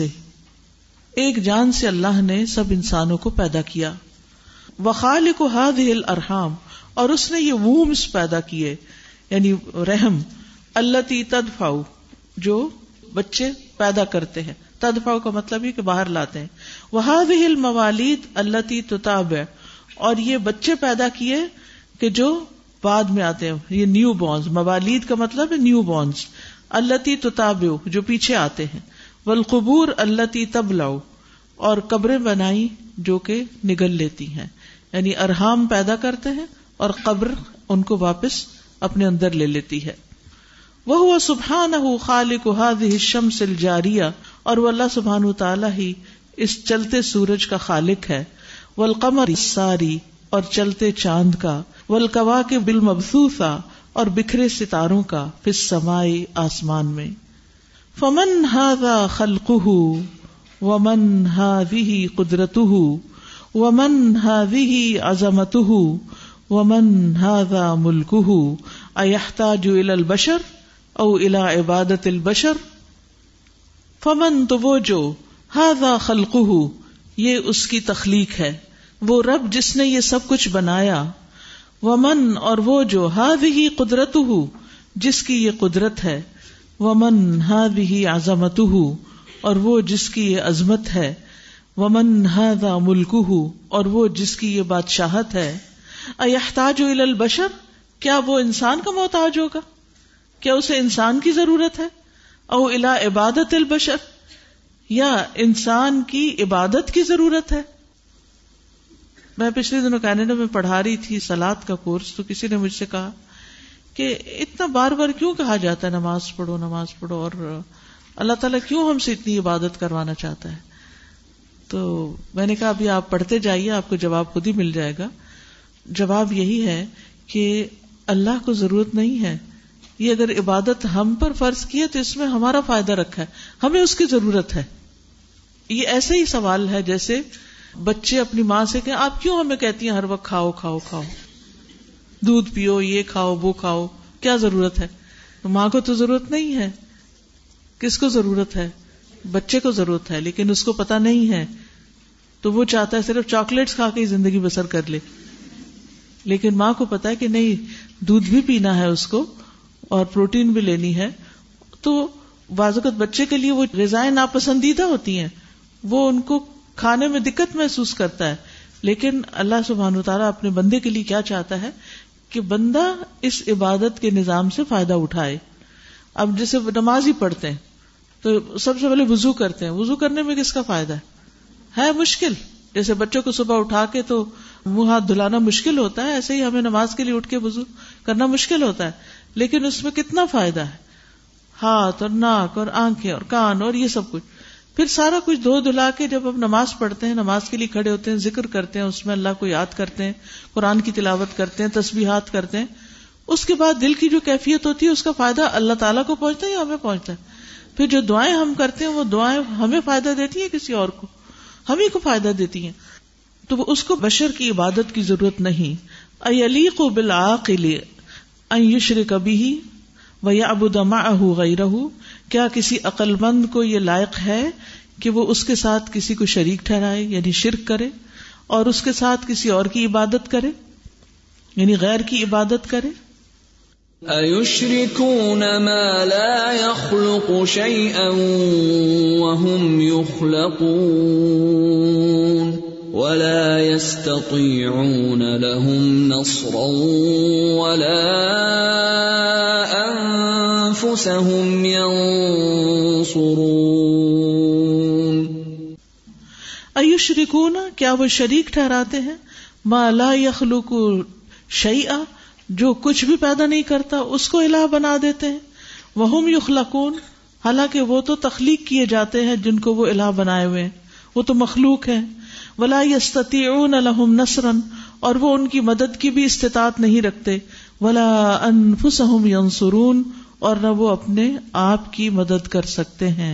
A: جان سے اللہ نے سب انسانوں کو پیدا کیا. وخالق هذه الارحام، اور اس نے یہ وومز پیدا کیے یعنی رحم، التی تدفع، جو بچے پیدا کرتے ہیں. تدفع کا مطلب ہے کہ باہر لاتے ہیں. وهذه الموالید التی تتابع، اور یہ بچے پیدا کیے کہ جو بعد میں آتے ہیں، یہ نیو بورنز. موالید کا مطلب ہے نیو بورنز. التی تتابع، جو پیچھے آتے ہیں. والقبور التی تبلع، اور قبریں بنائی جو کہ نگل لیتی ہیں، یعنی ارحام پیدا کرتے ہیں اور قبر ان کو واپس اپنے اندر لے لیتی ہے. وَهُوَ سُبْحَانَهُ خَالِقُ هَذِهِ الشَّمْسِ الْجَارِيَةِ، اور وہ اللہ سبحانہ تعالی ہی اس چلتے سورج کا خالق ہے. وَالْقَمَرِ السَّارِي، اور چلتے چاند کا. وَالْكَوَاكِبِ الْمَبْثُوثَةِ، اور بکھرے ستاروں کا. فِي السَّمَاءِ، آسمان میں. فَمَنْ هَذَا خَلْقُهُ وَمَنْ هَذِهِ قُدْرَتُهُ وَمَنْ هَذِهِ عَظَمَتُهُ وَمَنْ هَذَا مُلْكُهُ أَيَحْتَاجُ إِلَى الْبَشَرِ أَوْ إِلَى عِبَادَةِ الْبَشَرِ. فمن، تو وہ جو، هذا خلقه، یہ اس کی تخلیق ہے، وہ رب جس نے یہ سب کچھ بنایا. ومن، اور وہ جو، هذه قدرته، جس کی یہ قدرت ہے. ومن هذه عظمته، اور وہ جس کی یہ عظمت ہے. ومن هذا ملکه، اور وہ جس کی یہ بادشاہت ہے. ايحتاج الى البشر، کیا وہ انسان کا محتاج ہوگا؟ کیا اسے انسان کی ضرورت ہے؟ او الى عبادت البشر، یا انسان کی عبادت کی ضرورت ہے؟ میں پچھلے دنوں کینیڈا میں پڑھا رہی تھی صلاۃ کا کورس، تو کسی نے مجھ سے کہا کہ اتنا بار بار کیوں کہا جاتا ہے نماز پڑھو نماز پڑھو، اور اللہ تعالیٰ کیوں ہم سے اتنی عبادت کروانا چاہتا ہے؟ تو میں نے کہا ابھی آپ پڑھتے جائیے، آپ کو جواب خود ہی مل جائے گا. جواب یہی ہے کہ اللہ کو ضرورت نہیں ہے. یہ اگر عبادت ہم پر فرض کی ہے تو اس میں ہمارا فائدہ رکھا ہے، ہمیں اس کی ضرورت ہے. یہ ایسے ہی سوال ہے جیسے بچے اپنی ماں سے کہ آپ کیوں ہمیں کہتی ہیں ہر وقت کھاؤ کھاؤ کھاؤ، دودھ پیو، یہ کھاؤ وہ کھاؤ، کیا ضرورت ہے؟ ماں کو تو ضرورت نہیں ہے. کس کو ضرورت ہے؟ بچے کو ضرورت ہے، لیکن اس کو پتا نہیں ہے تو وہ چاہتا ہے صرف چاکلیٹس کھا کے ہی زندگی بسر کر لے. لیکن ماں کو پتا ہے کہ نہیں، دودھ بھی پینا ہے اس کو اور پروٹین بھی لینی ہے. تو بعض اوقات بچے کے لیے وہ غذائیں ناپسندیدہ ہوتی ہیں، وہ ان کو کھانے میں دقت محسوس کرتا ہے، لیکن اللہ سبحانہ وتعالیٰ اپنے بندے کے لیے کیا چاہتا ہے کہ بندہ اس عبادت کے نظام سے فائدہ اٹھائے. اب جیسے نماز ہی پڑھتے ہیں تو سب سے پہلے وضو کرتے ہیں. وضو کرنے میں کس کا فائدہ ہے مشکل. جیسے بچوں کو صبح اٹھا کے تو منہ ہاتھ دھلانا مشکل ہوتا ہے، ایسے ہی ہمیں نماز کے لیے اٹھ کے وضو کرنا مشکل ہوتا ہے، لیکن اس میں کتنا فائدہ ہے. ہاتھ اور ناک اور آنکھیں اور کان اور یہ سب کچھ، پھر سارا کچھ دھو دھلا کے جب ہم نماز پڑھتے ہیں، نماز کے لیے کھڑے ہوتے ہیں، ذکر کرتے ہیں، اس میں اللہ کو یاد کرتے ہیں، قرآن کی تلاوت کرتے ہیں، تسبیحات کرتے ہیں، اس کے بعد دل کی جو کیفیت ہوتی ہے اس کا فائدہ اللہ تعالیٰ کو پہنچتا ہے یا ہمیں پہنچتا ہے. پھر جو دعائیں ہم کرتے ہیں وہ دعائیں ہمیں فائدہ دیتی ہیں کسی اور کو، ہم ہی کو فائدہ دیتی ہیں. تو اس کو بشر کی عبادت کی ضرورت نہیں. ایلیق بالعاقل ان یشرک بہ ویعبد معہ غیرہ، کیا کسی عقل مند کو یہ لائق ہے کہ وہ اس کے ساتھ کسی کو شریک ٹھہرائے، یعنی شرک کرے، اور اس کے ساتھ کسی اور کی عبادت کرے، یعنی غیر کی عبادت کرے.
B: أَيُشْرِكُونَ مَا لَا يَخْلُقُ شَيْئًا وَهُمْ يُخْلَقُونَ وَلَا يَسْتَطِيعُونَ لَهُمْ نَصْرًا وَلَا أَنفُسَهُمْ يَنصُرُونَ.
A: أَيُشْرِكُونَ، کیا وہ شریک ٹھہراتے ہیں، مَا لَا يَخْلُقُ شَيْئًا، جو کچھ بھی پیدا نہیں کرتا اس کو الہ بنا دیتے ہیں. وَهُمْ يُخْلَقُونَ، حالانکہ وہ تو تخلیق کیے جاتے ہیں جن کو وہ الہ بنائے ہوئے ہیں، وہ تو مخلوق ہیں. وَلَا يَسْتَطِيعُونَ لَهُمْ نَصْرًا، اور وہ ان کی مدد کی بھی استطاعت نہیں رکھتے. وَلَا أَنفُسَهُمْ يَنصُرُونَ، اور نہ وہ اپنے آپ کی مدد کر سکتے ہیں.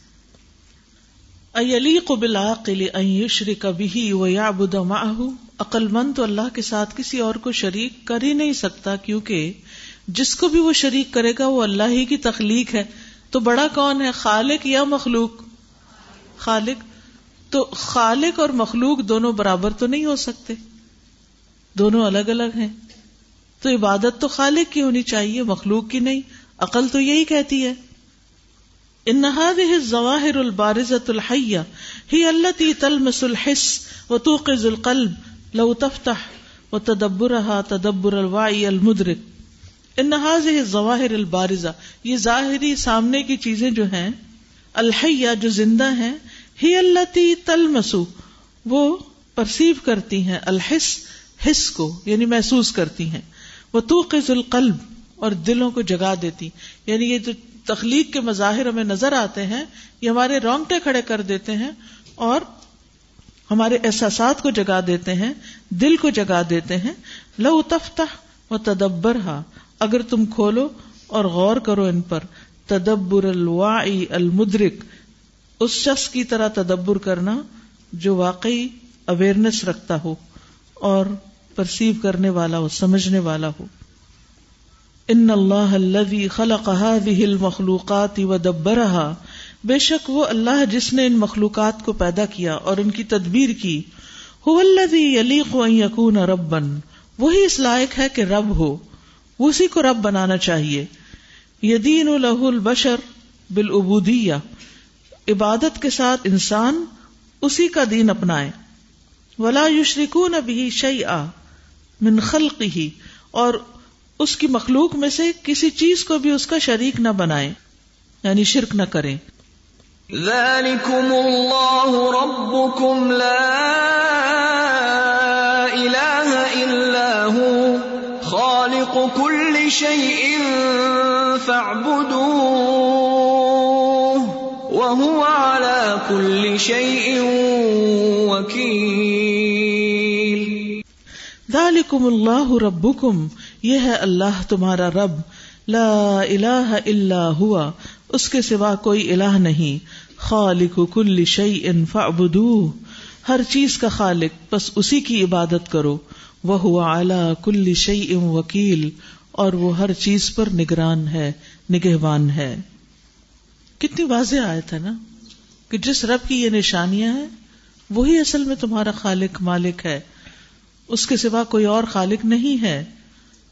A: أَيَلِيقُ بِالْعَاقِلِ أَن يُشْرِكَ بِهِ وَيَعْبُدَ مَعَهُ، عقل مند تو اللہ کے ساتھ کسی اور کو شریک کر ہی نہیں سکتا، کیونکہ جس کو بھی وہ شریک کرے گا وہ اللہ ہی کی تخلیق ہے. تو بڑا کون ہے، خالق یا مخلوق؟ خالق. تو خالق اور مخلوق دونوں برابر تو نہیں ہو سکتے، دونوں الگ الگ ہیں. تو عبادت تو خالق کی ہونی چاہیے، مخلوق کی نہیں. عقل تو یہی کہتی ہے. ان هذه الظواهر البارزة الحية هي التي تلمس الحس وتوقظ القلب لو تفتح وتدبرها تدبر الوعي المدرك. ان هذه الظواهر البارزة، یہ ظاہری سامنے کی چیزیں جو ہیں، الحیہ جو زندہ ہیں، هي التي تلمس، وہ پرسیو کرتی ہیں، الحس، حس کو یعنی محسوس کرتی ہیں، وتوقظ القلب، اور دلوں کو جگا دیتی. یعنی یہ جو تخلیق کے مظاہر ہمیں نظر آتے ہیں، یہ ہمارے رونگٹے کھڑے کر دیتے ہیں اور ہمارے احساسات کو جگا دیتے ہیں، دل کو جگا دیتے ہیں. لو تفتح وتدبرها، اگر تم کھولو اور غور کرو ان پر. تدبر الواعی المدرک، اس شخص کی طرح تدبر کرنا جو واقعی اویئرنس رکھتا ہو اور پرسیو کرنے والا ہو، سمجھنے والا ہو. ان اللہ الذی خلق هذه المخلوقات ودبرها، بے شک وہ اللہ جس نے ان مخلوقات کو پیدا کیا اور ان کی تدبیر کی. هو الذی یلیق ان یکون ربا، وہی اس لائق ہے کہ رب ہو، اسی کو رب بنانا چاہیے. یدین له البشر بالعبودیہ، عبادت کے ساتھ انسان اسی کا دین اپنائے. ولا یشرکون به شیئا من خلقہ، اور اس کی مخلوق میں سے کسی چیز کو بھی اس کا شریک نہ بنائے، یعنی شرک نہ کریں.
B: ذالکم اللہ ربکم لا الہ الا ہو خالق کل شیء فاعبدوہ وہو علی کل شیء وکیل.
A: ذالکم اللہ ربکم، یہ ہے اللہ تمہارا رب. لا الہ الا ہوا، اس کے سوا کوئی الہ نہیں. خالق کل شیء فاعبدوہ، ہر چیز کا خالق، بس اسی کی عبادت کرو. وہو علی کل شیء وکیل، اور وہ ہر چیز پر نگران ہے، نگہبان ہے. کتنی واضح آیت ہے نا، کہ جس رب کی یہ نشانیاں ہیں وہی اصل میں تمہارا خالق مالک ہے، اس کے سوا کوئی اور خالق نہیں ہے.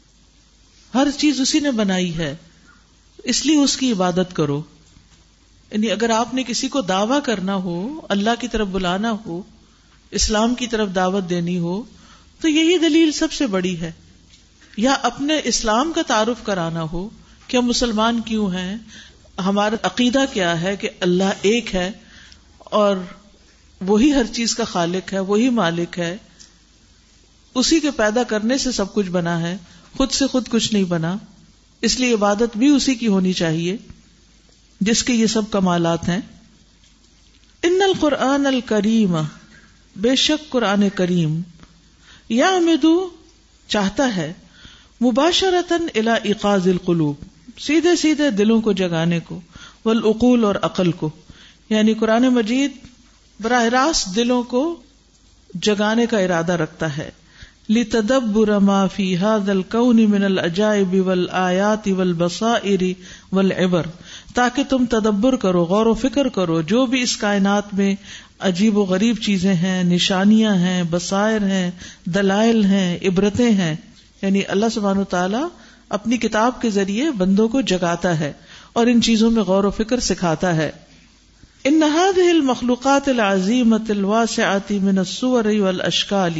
A: ہر چیز اسی نے بنائی ہے، اس لیے اس کی عبادت کرو. یعنی اگر آپ نے کسی کو دعویٰ کرنا ہو، اللہ کی طرف بلانا ہو، اسلام کی طرف دعوت دینی ہو، تو یہی دلیل سب سے بڑی ہے. یا اپنے اسلام کا تعارف کرانا ہو کہ ہم مسلمان کیوں ہیں، ہمارا عقیدہ کیا ہے کہ اللہ ایک ہے اور وہی ہر چیز کا خالق ہے، وہی مالک ہے، اسی کے پیدا کرنے سے سب کچھ بنا ہے، خود سے خود کچھ نہیں بنا، اس لیے عبادت بھی اسی کی ہونی چاہیے جس کے یہ سب کمالات ہیں. ان القرآن الکریم، بے شک قرآن کریم، یعمد چاہتا ہے، مباشرتاً الی ایقاظ القلوب، سیدھے سیدھے دلوں کو جگانے کو، والعقول اور عقل کو، یعنی قرآن مجید براہ راست دلوں کو جگانے کا ارادہ رکھتا ہے. لتدبر ما فی ھذا الکون من العجائب والآیات والبصائر والعبر، تاکہ تم تدبر کرو، غور و فکر کرو جو بھی اس کائنات میں عجیب و غریب چیزیں ہیں، نشانیاں ہیں، بصائر ہیں، دلائل ہیں، عبرتیں ہیں. یعنی اللہ سبحانہ وتعالی اپنی کتاب کے ذریعے بندوں کو جگاتا ہے اور ان چیزوں میں غور و فکر سکھاتا ہے. ان هذه المخلوقات العظیمۃ الواسعۃ من الصور والاشکال،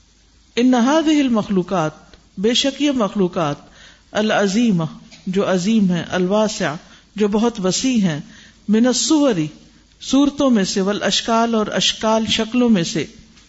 A: ان هذه المخلوقات، بے شک یہ مخلوقات، العظیمہ جو عظیم ہیں، الواسع جو بہت وسیع ہیں، من الصور صورتوں میں سے، والاشکال اور اشکال شکلوں میں سے،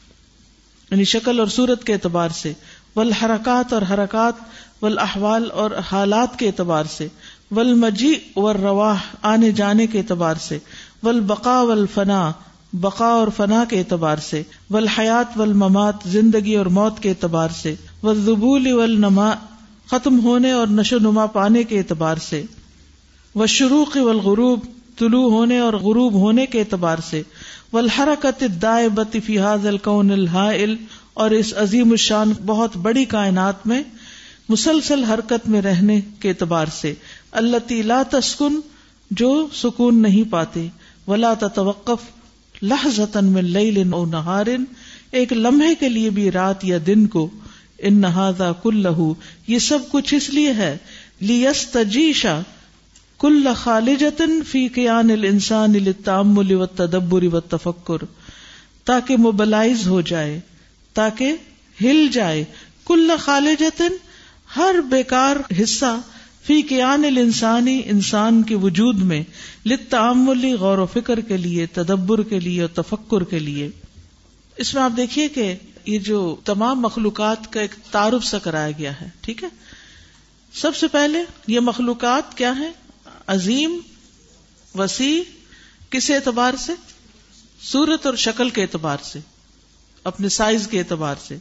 A: یعنی شکل اور صورت کے اعتبار سے، والحرکات اور حرکات، والاحوال اور حالات کے اعتبار سے، والمجیء والرواح آنے جانے کے اعتبار سے، والبقاء والفنا بقاء اور فنا کے اعتبار سے، والحیات والممات زندگی اور موت کے اعتبار سے، والذبول والنما ختم ہونے اور نشو نما پانے کے اعتبار سے، والشروق والغروب طلوع ہونے اور غروب ہونے کے اعتبار سے، والحرکت الدائبۃ فی ھذا الکون الہائل اور اس عظیم الشان بہت بڑی کائنات میں مسلسل حرکت میں رہنے کے اعتبار سے، التی لا تسکن جو سکون نہیں پاتے، ولا تتوقف لحظۃ من لیل او نہار ایک لمحے کے لیے بھی رات یا دن کو، ان ھذا کلہ یہ سب کچھ اس لیے ہے، لیستجیش کل خالجۃ فی کیان الانسان للتأمل والتدبر والتفکر، تاکہ موبلائز ہو جائے، تاکہ ہل جائے، کل خالجۃ ہر بیکار حصہ، فی کیان الانسانی انسان کے وجود میں، للتأمل غور و فکر کے لیے، تدبر کے لیے اور تفکر کے لیے. اس میں آپ دیکھیے کہ یہ جو تمام مخلوقات کا ایک تعارف سا کرایا گیا ہے، ٹھیک ہے. سب سے پہلے یہ مخلوقات کیا ہیں؟ عظیم، وسیع، کس اعتبار سے؟ صورت اور شکل کے اعتبار سے، اپنے سائز کے اعتبار سے،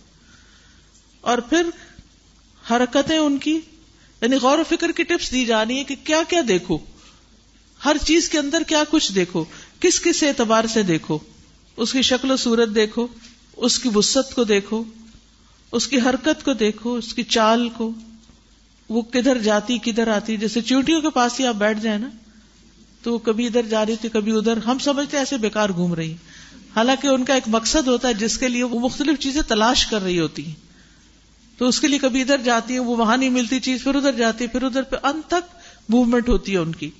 A: اور پھر حرکتیں ان کی، یعنی غور و فکر کی ٹپس دی جا رہی ہیں کہ کیا کیا دیکھو، ہر چیز کے اندر کیا کچھ دیکھو، کس کس اعتبار سے دیکھو، اس کی شکل و صورت دیکھو، اس کی وسعت کو دیکھو، اس کی حرکت کو دیکھو، اس کی چال کو، وہ کدھر جاتی کدھر آتی. جیسے چیونٹیوں کے پاس ہی آپ بیٹھ جائیں نا تو وہ کبھی ادھر جا رہی تھی کبھی ادھر، ہم سمجھتے ایسے بیکار گھوم رہی، حالانکہ ان کا ایک مقصد ہوتا ہے جس کے لیے وہ مختلف چیزیں تلاش کر رہی ہوتی ہیں. تو اس کے لیے کبھی ادھر جاتی ہے، وہ وہاں نہیں ملتی چیز، پھر ادھر جاتی ہے، پھر ادھر، پہ انت تک موومنٹ ہوتی ہے ان کی.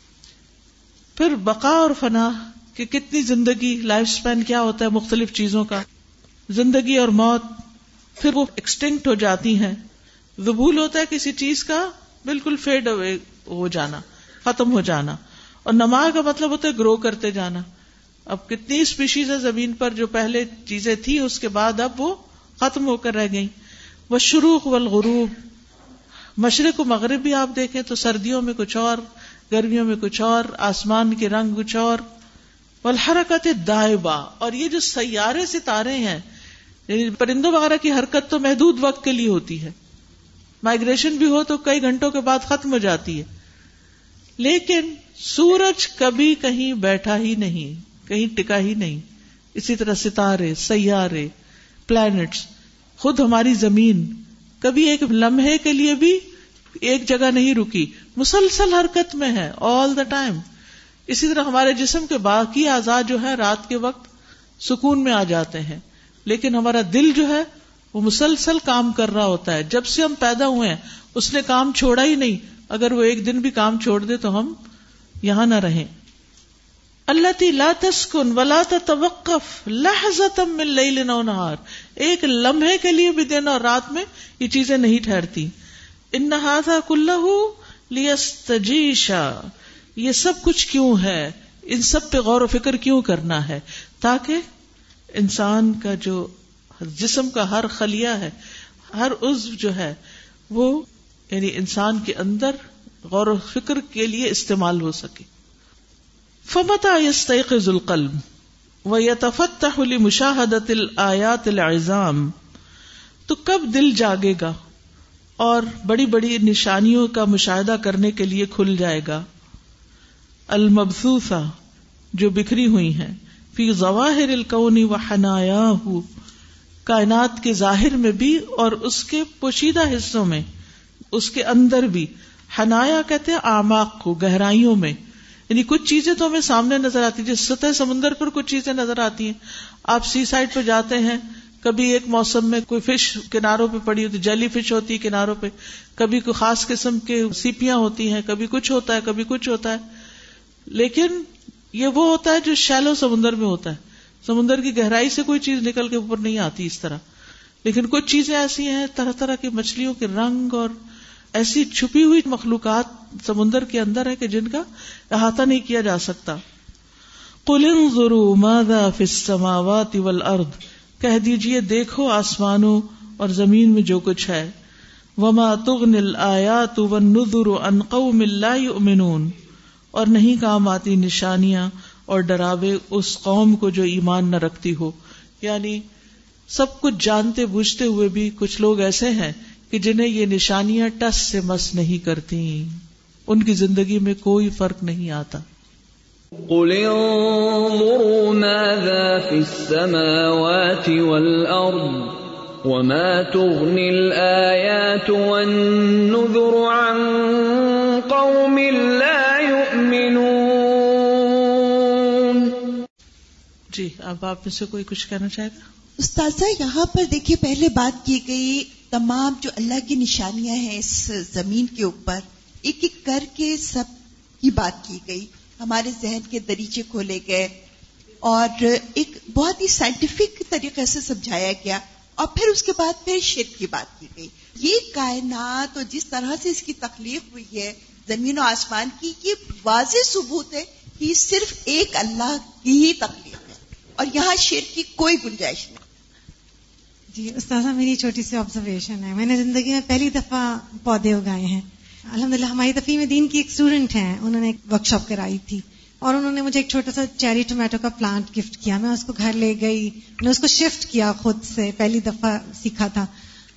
A: پھر بقا اور فنا کہ کتنی زندگی، لائف سپین کیا ہوتا ہے مختلف چیزوں کا، زندگی اور موت، پھر وہ ایکسٹنکٹ ہو جاتی ہیں. ذبول ہوتا ہے کسی چیز کا بالکل فیڈ اوے ہو جانا، ختم ہو جانا، اور نما کا مطلب ہوتا ہے گرو کرتے جانا. اب کتنی اسپیشیز ہے زمین پر جو پہلے چیزیں تھیں اس کے بعد اب وہ ختم ہو کر رہ گئیں. والشروق والغروب، مشرق و مغرب بھی آپ دیکھیں تو سردیوں میں کچھ اور، گرمیوں میں کچھ اور، آسمان کے رنگ کچھ اور. والحرکت الدائبہ، اور یہ جو سیارے ستارے ہیں، یعنی پرندوں وغیرہ کی حرکت تو محدود وقت کے لیے ہوتی ہے، مائگریشن بھی ہو تو کئی گھنٹوں کے بعد ختم ہو جاتی ہے، لیکن سورج کبھی کہیں بیٹھا ہی نہیں، کہیں ٹکا ہی نہیں. اسی طرح ستارے، سیارے، پلانٹس، خود ہماری زمین کبھی ایک لمحے کے لیے بھی ایک جگہ نہیں رکی، مسلسل حرکت میں ہے آل دا ٹائم. اسی طرح ہمارے جسم کے باقی اعضاء جو ہے رات کے وقت سکون میں آ جاتے ہیں، لیکن ہمارا دل جو ہے وہ مسلسل کام کر رہا ہوتا ہے. جب سے ہم پیدا ہوئے ہیں اس نے کام چھوڑا ہی نہیں. اگر وہ ایک دن بھی کام چھوڑ دے تو ہم یہاں نہ رہیں. التی لا تسکن ولا تتوقف لحظۃ من لیل و نہار، ایک لمحے کے لیے بھی دن اور رات میں یہ چیزیں نہیں ٹھہرتی. ان ھذا کلہ لیستجیش، یہ سب کچھ کیوں ہے، ان سب پہ غور و فکر کیوں کرنا ہے، تاکہ انسان کا جو جسم کا ہر خلیہ ہے، ہر عضو جو ہے وہ یعنی انسان کے اندر غور و فکر کے لیے استعمال ہو سکے. فَمَتَى يَسْتَيْقِظُ الْقَلْبُ وَيَتَفَتَّحُ لِمُشَاهَدَةِ الْآيَاتِ الْعِظَامِ، تو کب دل جاگے گا اور بڑی بڑی نشانیوں کا مشاہدہ کرنے کے لیے کھل جائے گا. المبثوثہ، جو بکھری ہوئی ہیں، فی ظواہر الکون وحنایاہ، کائنات کے ظاہر میں بھی اور اس کے پوشیدہ حصوں میں، اس کے اندر بھی. حنایا کہتے ہیں اعماق کو، گہرائیوں میں، یعنی کچھ چیزیں تو ہمیں سامنے نظر آتی ہیں، جس سطح سمندر پر کچھ چیزیں نظر آتی ہیں. آپ سی سائڈ پہ جاتے ہیں، کبھی ایک موسم میں کوئی فش کناروں پہ پڑی ہوتی، جیلی فش ہوتی ہے کناروں پہ، کبھی کوئی خاص قسم کے سیپیاں ہوتی ہیں، کبھی کچھ ہوتا ہے، کبھی کچھ ہوتا ہے. لیکن یہ وہ ہوتا ہے جو شیلو سمندر میں ہوتا ہے، سمندر کی گہرائی سے کوئی چیز نکل کے اوپر نہیں آتی اس طرح. لیکن کچھ چیزیں ایسی ہیں، طرح طرح کی مچھلیوں کے رنگ اور ایسی چھپی ہوئی مخلوقات سمندر کے اندر ہے کہ جن کا احاطہ نہیں کیا جا سکتا. قل انظروا ماذا فی السماوات والارض، کہہ دیجئے دیکھو آسمانوں اور زمین میں جو کچھ ہے. وما تغنی الآیات والنذر عن قوم لا یؤمنون، اور نہیں کام آتی نشانیاں اور ڈراوے اس قوم کو جو ایمان نہ رکھتی ہو. یعنی سب کچھ جانتے بوجھتے ہوئے بھی کچھ لوگ ایسے ہیں کہ جنہیں یہ نشانیاں ٹس سے مس نہیں کرتی، ان کی زندگی میں کوئی فرق نہیں آتا.
B: قل انظروا ماذا في السماوات والأرض وما تغني الآيات والنذر عن قوم لا يؤمنون.
A: جی اب آپ میں سے کوئی کچھ کہنا چاہے گا؟
J: استاذہ یہاں پر دیکھیے پہلے بات کی گئی تمام جو اللہ کی نشانیاں ہیں اس زمین کے اوپر، ایک ایک کر کے سب کی بات کی گئی، ہمارے ذہن کے دریچے کھولے گئے اور ایک بہت ہی سائنٹیفک طریقے سے سمجھایا گیا. اور پھر اس کے بعد پھر شرک کی بات کی گئی. یہ کائنات اور جس طرح سے اس کی تخلیق ہوئی ہے زمین و آسمان کی، یہ واضح ثبوت ہے کہ یہ صرف ایک اللہ کی ہی تخلیق ہے اور یہاں شرک کی کوئی گنجائش نہیں.
K: جی استاذہ، میری چھوٹی سی آبزرویشن ہے. میں نے زندگی میں پہلی دفعہ پودے اگائے ہیں. الحمدللہ ہماری تفہیم دین کی ایک اسٹوڈنٹ ہیں، انہوں نے ایک ورک شاپ کرائی تھی اور انہوں نے مجھے ایک چھوٹا سا چیری ٹومیٹو کا پلانٹ گفٹ کیا. میں اس کو گھر لے گئی، میں نے اس کو شفٹ کیا خود سے، پہلی دفعہ سیکھا تھا.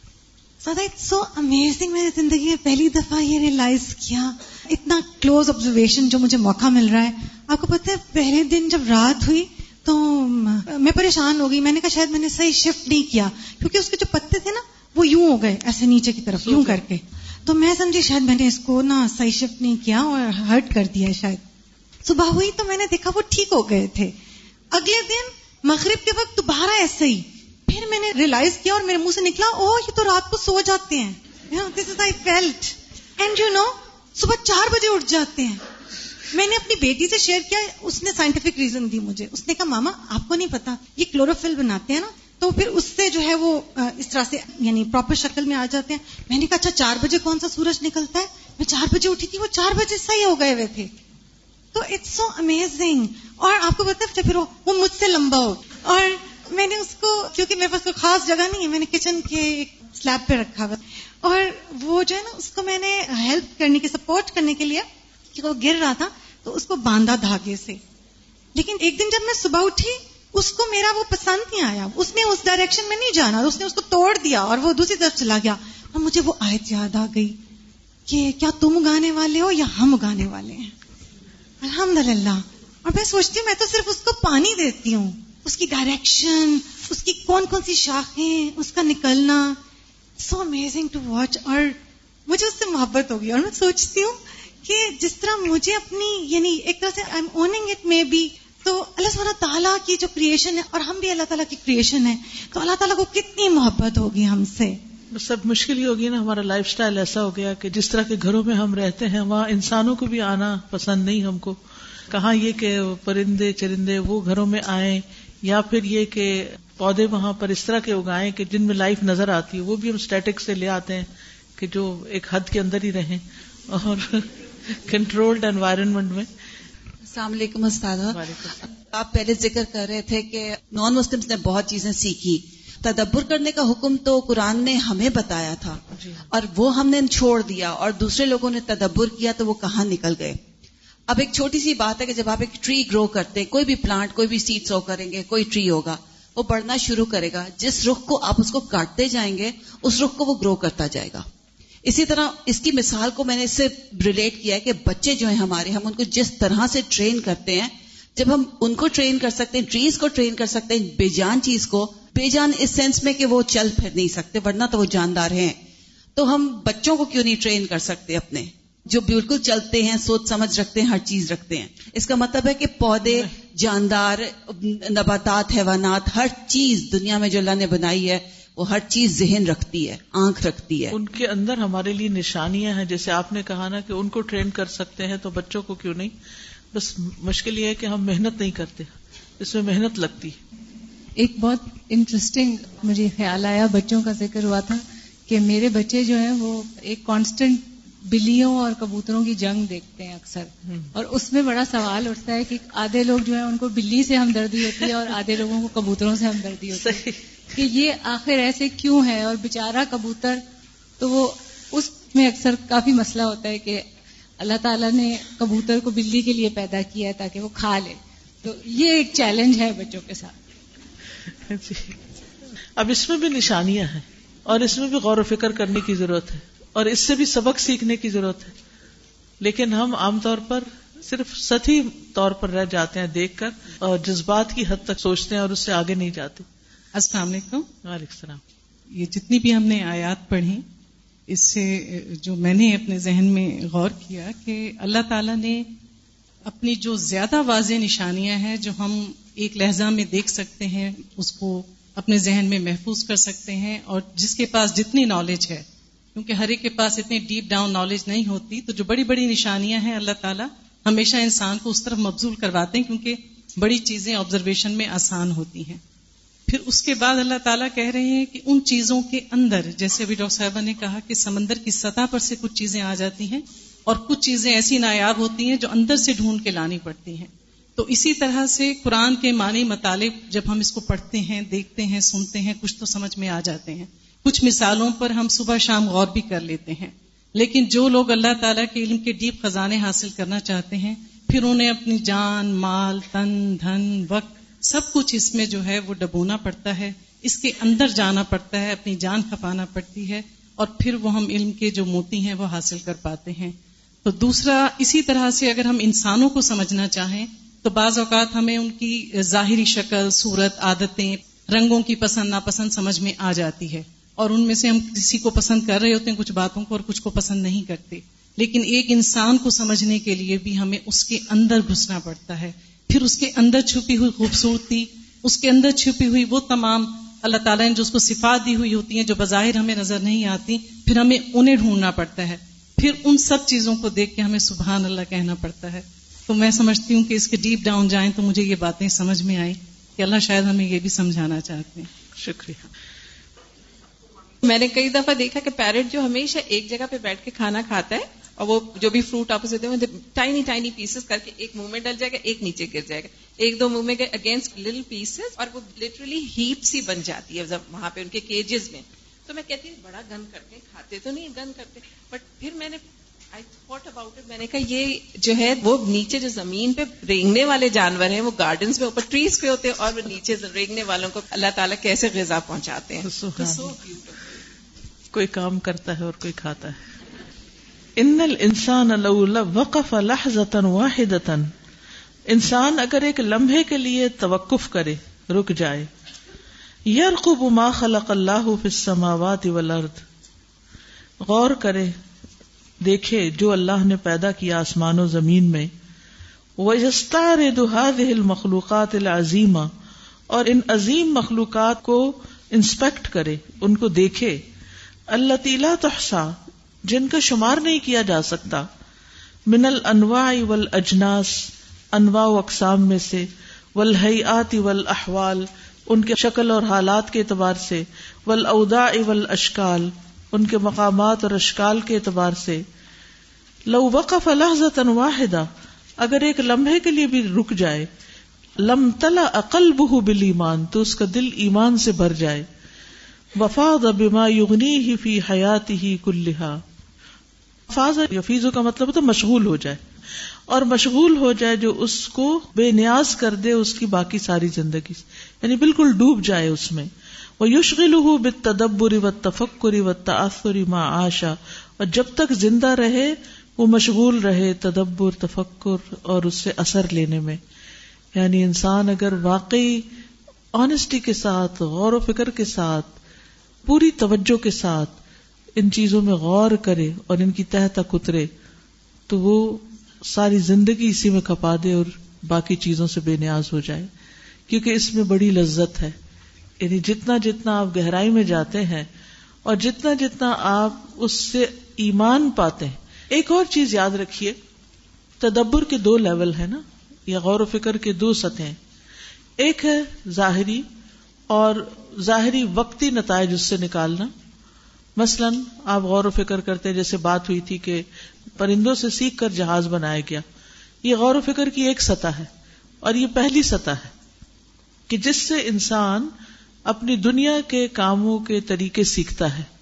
K: It's so amazing. میں نے زندگی میں پہلی دفعہ یہ ریئلائز کیا، اتنا کلوز آبزرویشن جو مجھے موقع مل رہا ہے. آپ کو پتہ ہے پہلے دن جب رات ہوئی تو میں پریشان ہو گئی. میں نے کہا شاید میں نے صحیح شفٹ نہیں کیا، کیونکہ اس کے جو پتے تھے نا وہ یوں ہو گئے ایسے نیچے کی طرف یوں کر کے. تو میں سمجھی شاید میں نے اس کو نا صحیح شفٹ نہیں کیا اور ہرٹ کر دیا شاید. صبح ہوئی تو میں نے دیکھا وہ ٹھیک ہو گئے تھے. اگلے دن مغرب کے وقت دوبارہ ایسے ہی. پھر میں نے ریئلائز کیا اور میرے منہ سے نکلا اوہ یہ تو رات کو سو جاتے ہیں. This is I felt. And you know صبح 4 بجے اٹھ جاتے ہیں. میں نے اپنی بیٹی سے شیئر کیا، اس نے سائنٹیفک ریزن دی مجھے. اس نے کہا ماما آپ کو نہیں پتا یہ کلوروفل بناتے ہیں نا تو پھر اس سے جو ہے وہ اس طرح سے یعنی پراپر شکل میں آ جاتے ہیں. میں نے کہا اچھا 4 بجے کون سا سورج نکلتا ہے؟ میں 4 بجے اٹھی تھی، وہ 4 بجے صحیح ہو گئے ہوئے تھے. تو اٹس سو امیزنگ. اور آپ کو پتا ہے پھر وہ مجھ سے لمبا ہو اور میں نے اس کو، کیونکہ میرے پاس کوئی خاص جگہ نہیں ہے، میں نے کچن کے ایک سلیب پہ رکھا ہوا اور وہ جو ہے نا اس کو میں نے ہیلپ کرنے کے سپورٹ کرنے کے لیے کہ وہ گر رہا تھا تو اس کو باندھا دھاگے سے. لیکن ایک دن جب میں صبح اٹھی اس کو میرا وہ پسند نہیں آیا، اس نے اس ڈائریکشن میں نہیں جانا، اس نے اس کو توڑ دیا اور وہ دوسری طرف چلا گیا. اور مجھے وہ آیت یاد آ گئی کہ کیا تم اگانے والے ہو یا ہم اگانے والے ہیں. الحمدللہ. اور میں سوچتی ہوں میں تو صرف اس کو پانی دیتی ہوں، اس کی ڈائریکشن، اس کی کون کون سی شاخیں، اس کا نکلنا، سو امیزنگ ٹو واچ. اور مجھے اس سے محبت ہوگی اور میں سوچتی ہوں کہ جس طرح مجھے اپنی یعنی ایک طرح سے I am owning it may be, تو اللہ سبحانہ تعالیٰ کی جو کریشن ہے اور ہم بھی اللہ تعالیٰ کی کریشن ہے، تو اللہ تعالیٰ کو کتنی محبت ہوگی ہم سے.
A: بس سب مشکل ہی ہوگی نا، ہمارا لائف سٹائل ایسا ہو گیا کہ جس طرح کے گھروں میں ہم رہتے ہیں وہاں انسانوں کو بھی آنا پسند نہیں ہم کو. کہاں یہ کہ پرندے چرندے وہ گھروں میں آئیں، یا پھر یہ کہ پودے وہاں پر اس طرح کے اگائیں کہ جن میں لائف نظر آتی ہے، وہ بھی ہم اسٹیٹک سے لے آتے ہیں کہ جو ایک حد کے اندر ہی رہیں اور کنٹرولڈ انوائرنمنٹ میں.
L: السلام علیکم استاذہ. آپ پہلے ذکر کر رہے تھے کہ نان مسلمز نے بہت چیزیں سیکھی. تدبر کرنے کا حکم تو قرآن نے ہمیں بتایا تھا اور وہ ہم نے چھوڑ دیا، اور دوسرے لوگوں نے تدبر کیا تو وہ کہاں نکل گئے. اب ایک چھوٹی سی بات ہے کہ جب آپ ایک ٹری گرو کرتے، کوئی بھی پلانٹ، کوئی بھی سیڈ سو کریں گے، کوئی ٹری ہوگا، وہ بڑھنا شروع کرے گا. جس رخ کو آپ اس کو کاٹتے جائیں گے اس رخ کو وہ گرو کرتا جائے گا. اسی طرح اس کی مثال کو میں نے اس سے ریلیٹ کیا ہے کہ بچے جو ہیں ہمارے، ہم ان کو جس طرح سے ٹرین کرتے ہیں، جب ہم ان کو ٹرین کر سکتے ہیں، ٹریز کو ٹرین کر سکتے ہیں بے جان چیز کو، بے جان اس سینس میں کہ وہ چل پھر نہیں سکتے ورنہ تو وہ جاندار ہیں، تو ہم بچوں کو کیوں نہیں ٹرین کر سکتے اپنے، جو بالکل چلتے ہیں، سوچ سمجھ رکھتے ہیں، ہر چیز رکھتے ہیں. اس کا مطلب ہے کہ پودے، جاندار، نباتات، حیوانات، ہر چیز دنیا میں جو اللہ نے بنائی ہے وہ ہر چیز ذہن رکھتی ہے، آنکھ رکھتی ہے.
A: ان کے اندر ہمارے لیے نشانیاں ہیں، جیسے آپ نے کہا نا کہ ان کو ٹرین کر سکتے ہیں تو بچوں کو کیوں نہیں. بس مشکل یہ ہے کہ ہم محنت نہیں کرتے، اس میں محنت لگتی.
M: ایک بہت انٹرسٹنگ مجھے خیال آیا، بچوں کا ذکر ہوا تھا کہ میرے بچے جو ہیں وہ ایک کانسٹنٹ بلیوں اور کبوتروں کی جنگ دیکھتے ہیں اکثر، اور اس میں بڑا سوال اٹھتا ہے کہ آدھے لوگ جو ہیں ان کو بلی سے ہمدردی ہوتی ہے اور آدھے لوگوں کو کبوتروں سے ہمدردی ہوتی ہے کہ یہ آخر ایسے کیوں ہے. اور بیچارہ کبوتر تو وہ اس میں اکثر کافی مسئلہ ہوتا ہے کہ اللہ تعالیٰ نے کبوتر کو بلی کے لیے پیدا کیا ہے تاکہ وہ کھا لے. تو یہ ایک چیلنج ہے بچوں کے ساتھ.
A: اب اس میں بھی نشانیاں ہیں اور اس میں بھی غور و فکر کرنے کی ضرورت ہے اور اس سے بھی سبق سیکھنے کی ضرورت ہے، لیکن ہم عام طور پر صرف سطحی طور پر رہ جاتے ہیں دیکھ کر اور جذبات کی حد تک سوچتے ہیں اور اس سے آگے نہیں جاتے.
E: السلام علیکم.
A: وعلیکم السلام.
E: یہ جتنی بھی ہم نے آیات پڑھی، اس سے جو میں نے اپنے ذہن میں غور کیا کہ اللہ تعالیٰ نے اپنی جو زیادہ واضح نشانیاں ہیں جو ہم ایک لہجہ میں دیکھ سکتے ہیں، اس کو اپنے ذہن میں محفوظ کر سکتے ہیں، اور جس کے پاس جتنی نالج ہے، کیونکہ ہر ایک کے پاس اتنی ڈیپ ڈاؤن نالج نہیں ہوتی، تو جو بڑی بڑی نشانیاں ہیں اللہ تعالیٰ ہمیشہ انسان کو اس طرف مبذول کرواتے ہیں کیونکہ بڑی چیزیں آبزرویشن میں آسان ہوتی ہیں. پھر اس کے بعد اللہ تعالیٰ کہہ رہے ہیں کہ ان چیزوں کے اندر، جیسے ابھی ڈاکٹر صاحبہ نے کہا کہ سمندر کی سطح پر سے کچھ چیزیں آ جاتی ہیں اور کچھ چیزیں ایسی نایاب ہوتی ہیں جو اندر سے ڈھونڈ کے لانی پڑتی ہیں. تو اسی طرح سے قرآن کے معنی مطالب جب ہم اس کو پڑھتے ہیں، دیکھتے ہیں، سنتے ہیں، کچھ تو سمجھ میں آ جاتے ہیں. کچھ مثالوں پر ہم صبح شام غور بھی کر لیتے ہیں، لیکن جو لوگ اللہ تعالیٰ کے علم کے ڈیپ خزانے حاصل کرنا چاہتے ہیں، پھر انہیں اپنی جان، مال، تن، دھن، وقت، سب کچھ اس میں جو ہے وہ ڈبونا پڑتا ہے، اس کے اندر جانا پڑتا ہے، اپنی جان کھپانا پڑتی ہے، اور پھر وہ ہم علم کے جو موتی ہیں وہ حاصل کر پاتے ہیں. تو دوسرا، اسی طرح سے اگر ہم انسانوں کو سمجھنا چاہیں تو بعض اوقات ہمیں ان کی ظاہری شکل، صورت، عادتیں، رنگوں کی پسند ناپسند سمجھ میں آ جاتی ہے، اور ان میں سے ہم کسی کو پسند کر رہے ہوتے ہیں کچھ باتوں کو اور کچھ کو پسند نہیں کرتے. لیکن ایک انسان کو سمجھنے کے لیے بھی ہمیں اس کے اندر گھسنا پڑتا ہے، پھر اس کے اندر چھپی ہوئی خوبصورتی، اس کے اندر چھپی ہوئی وہ تمام اللہ تعالیٰ نے جو اس کو صفات دی ہوئی ہوتی ہیں جو بظاہر ہمیں نظر نہیں آتی، پھر ہمیں انہیں ڈھونڈنا پڑتا ہے، پھر ان سب چیزوں کو دیکھ کے ہمیں سبحان اللہ کہنا پڑتا ہے. تو میں سمجھتی ہوں کہ اس کے ڈیپ ڈاؤن جائیں تو مجھے یہ باتیں سمجھ میں آئیں کہ اللہ شاید ہمیں یہ بھی سمجھانا چاہتے ہیں.
A: شکریہ.
N: میں نے کئی دفعہ دیکھا کہ پیرٹ جو ہمیشہ ایک جگہ پہ بیٹھ کے کھانا کھاتا ہے، اور وہ جو بھی فروٹ آپ اسے دیں ٹائنی ٹائنی پیسز کر کے ایک منہ میں ڈل جائے گا، ایک نیچے گر جائے گا، ایک دو منہ میں گئے اگینسٹ لٹل پیسز، اور وہ لٹرلی ہیپ سی بن جاتی ہے وہاں پہ ان کے کیجز میں. تو میں کہتی ہوں بڑا گن کرتے ہیں، کھاتے تو نہیں گن کرتے، بٹ پھر میں نے I thought about it، میں نے کہا یہ جو ہے وہ نیچے جو زمین پہ رینگنے والے جانور ہیں وہ گارڈنز میں اوپر ٹریز پہ ہوتے ہیں، اور وہ نیچے رینگنے والوں کو اللہ تعالیٰ کیسے غذا پہنچاتے ہیں.
A: کوئی کام کرتا ہے اور کوئی کھاتا ہے. ان الانسان لو وقف لحظة واحدة، انسان اگر ایک لمحے کے لیے توقف کرے، رک جائے، یرقب ما خلق اللہ فی السماوات والارض، غور کرے، دیکھے جو اللہ نے پیدا کیا آسمان و زمین میں، وَيَسْتَعْرِضُ هَذِهِ الْمَخْلُوقَاتِ الْعَظِيمَةِ، اور ان عظیم مخلوقات کو انسپیکٹ کرے، ان کو دیکھے، التی لا تحصى جن کا شمار نہیں کیا جا سکتا، من الانواع والاجناس انواع و اقسام میں سے، والہیئات والاحوال ان کے شکل اور حالات کے اعتبار سے، والاوضاع والاشکال ان کے مقامات اور اشکال کے اعتبار سے. لو وقف لحظة واحدة اگر ایک لمحے کے لیے بھی رک جائے، لم تلأ قلبه بالایمان تو اس کا دل ایمان سے بھر جائے. وفاض بما یغنیہ فی حیاتہ کلہا. فاض یفیض کا مطلب ہوتا ہے مشغول ہو جائے، اور مشغول ہو جائے جو اس کو بے نیاز کر دے اس کی باقی ساری زندگی سے، یعنی بالکل ڈوب جائے اس میں. وَيُشْغِلُهُ بِالتَّدَبُّرِ وَالتَّفَكُّرِ وَالتَّأَثُّرِ مَا عَاشَ اور جب تک زندہ رہے وہ مشغول رہے تدبر، تفکر اور اس سے اثر لینے میں. یعنی انسان اگر واقعی آنےسٹی کے ساتھ، غور و فکر کے ساتھ، پوری توجہ کے ساتھ ان چیزوں میں غور کرے اور ان کی تہ تک اترے تو وہ ساری زندگی اسی میں کھپا دے اور باقی چیزوں سے بے نیاز ہو جائے، کیونکہ اس میں بڑی لذت ہے. یعنی جتنا جتنا آپ گہرائی میں جاتے ہیں اور جتنا جتنا آپ اس سے ایمان پاتے ہیں. ایک اور چیز یاد رکھیے، تدبر کے 2 لیول ہیں نا، یا غور و فکر کے 2 سطحیں. ایک ہے ظاہری، اور ظاہری وقتی نتائج اس سے نکالنا. مثلا آپ غور و فکر کرتے ہیں، جیسے بات ہوئی تھی کہ پرندوں سے سیکھ کر جہاز بنایا گیا. یہ غور و فکر کی ایک سطح ہے، اور یہ پہلی سطح ہے کہ جس سے انسان اپنی دنیا کے کاموں کے طریقے سیکھتا ہے.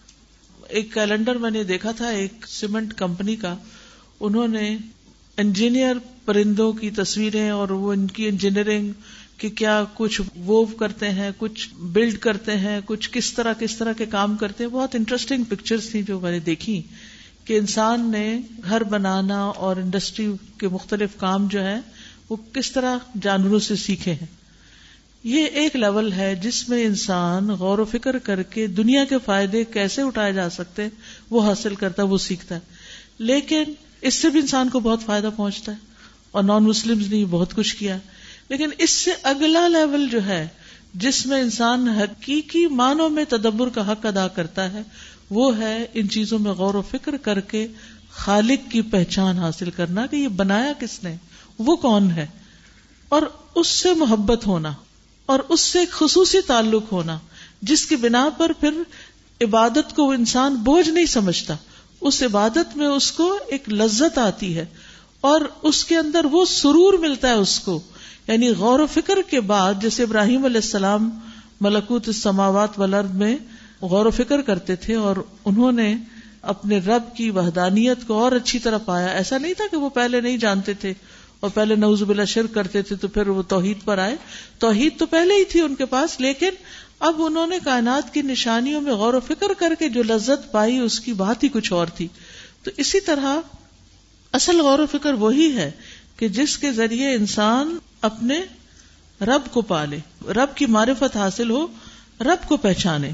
A: ایک کیلنڈر میں نے دیکھا تھا ایک سیمنٹ کمپنی کا، انہوں نے انجینئر پرندوں کی تصویریں اور وہ ان کی انجینئرنگ کہ کیا کچھ وہ کرتے ہیں، کچھ بلڈ کرتے ہیں، کچھ کس طرح کے کام کرتے ہیں. بہت انٹرسٹنگ پکچرز تھیں جو میں نے دیکھی کہ انسان نے گھر بنانا اور انڈسٹری کے مختلف کام جو ہے وہ کس طرح جانوروں سے سیکھے ہیں. یہ ایک لیول ہے جس میں انسان غور و فکر کر کے دنیا کے فائدے کیسے اٹھائے جا سکتے وہ حاصل کرتا ہے، وہ سیکھتا ہے. لیکن اس سے بھی انسان کو بہت فائدہ پہنچتا ہے، اور نان مسلمز نے بہت کچھ کیا. لیکن اس سے اگلا لیول جو ہے جس میں انسان حقیقی معنوں میں تدبر کا حق ادا کرتا ہے، وہ ہے ان چیزوں میں غور و فکر کر کے خالق کی پہچان حاصل کرنا کہ یہ بنایا کس نے، وہ کون ہے، اور اس سے محبت ہونا اور اس سے ایک خصوصی تعلق ہونا جس کی بنا پر پھر عبادت کو وہ انسان بوجھ نہیں سمجھتا. اس عبادت میں اس کو ایک لذت آتی ہے اور اس کے اندر وہ سرور ملتا ہے اس کو. یعنی غور و فکر کے بعد جیسے ابراہیم علیہ السلام ملکوت السماوات والارض میں غور و فکر کرتے تھے اور انہوں نے اپنے رب کی وحدانیت کو اور اچھی طرح پایا. ایسا نہیں تھا کہ وہ پہلے نہیں جانتے تھے اور پہلے نعوذ باللہ شرک کرتے تھے تو پھر وہ توحید پر آئے. توحید تو پہلے ہی تھی ان کے پاس، لیکن اب انہوں نے کائنات کی نشانیوں میں غور و فکر کر کے جو لذت پائی اس کی بات ہی کچھ اور تھی. تو اسی طرح اصل غور و فکر وہی ہے کہ جس کے ذریعے انسان اپنے رب کو پالے، رب کی معرفت حاصل ہو، رب کو پہچانے.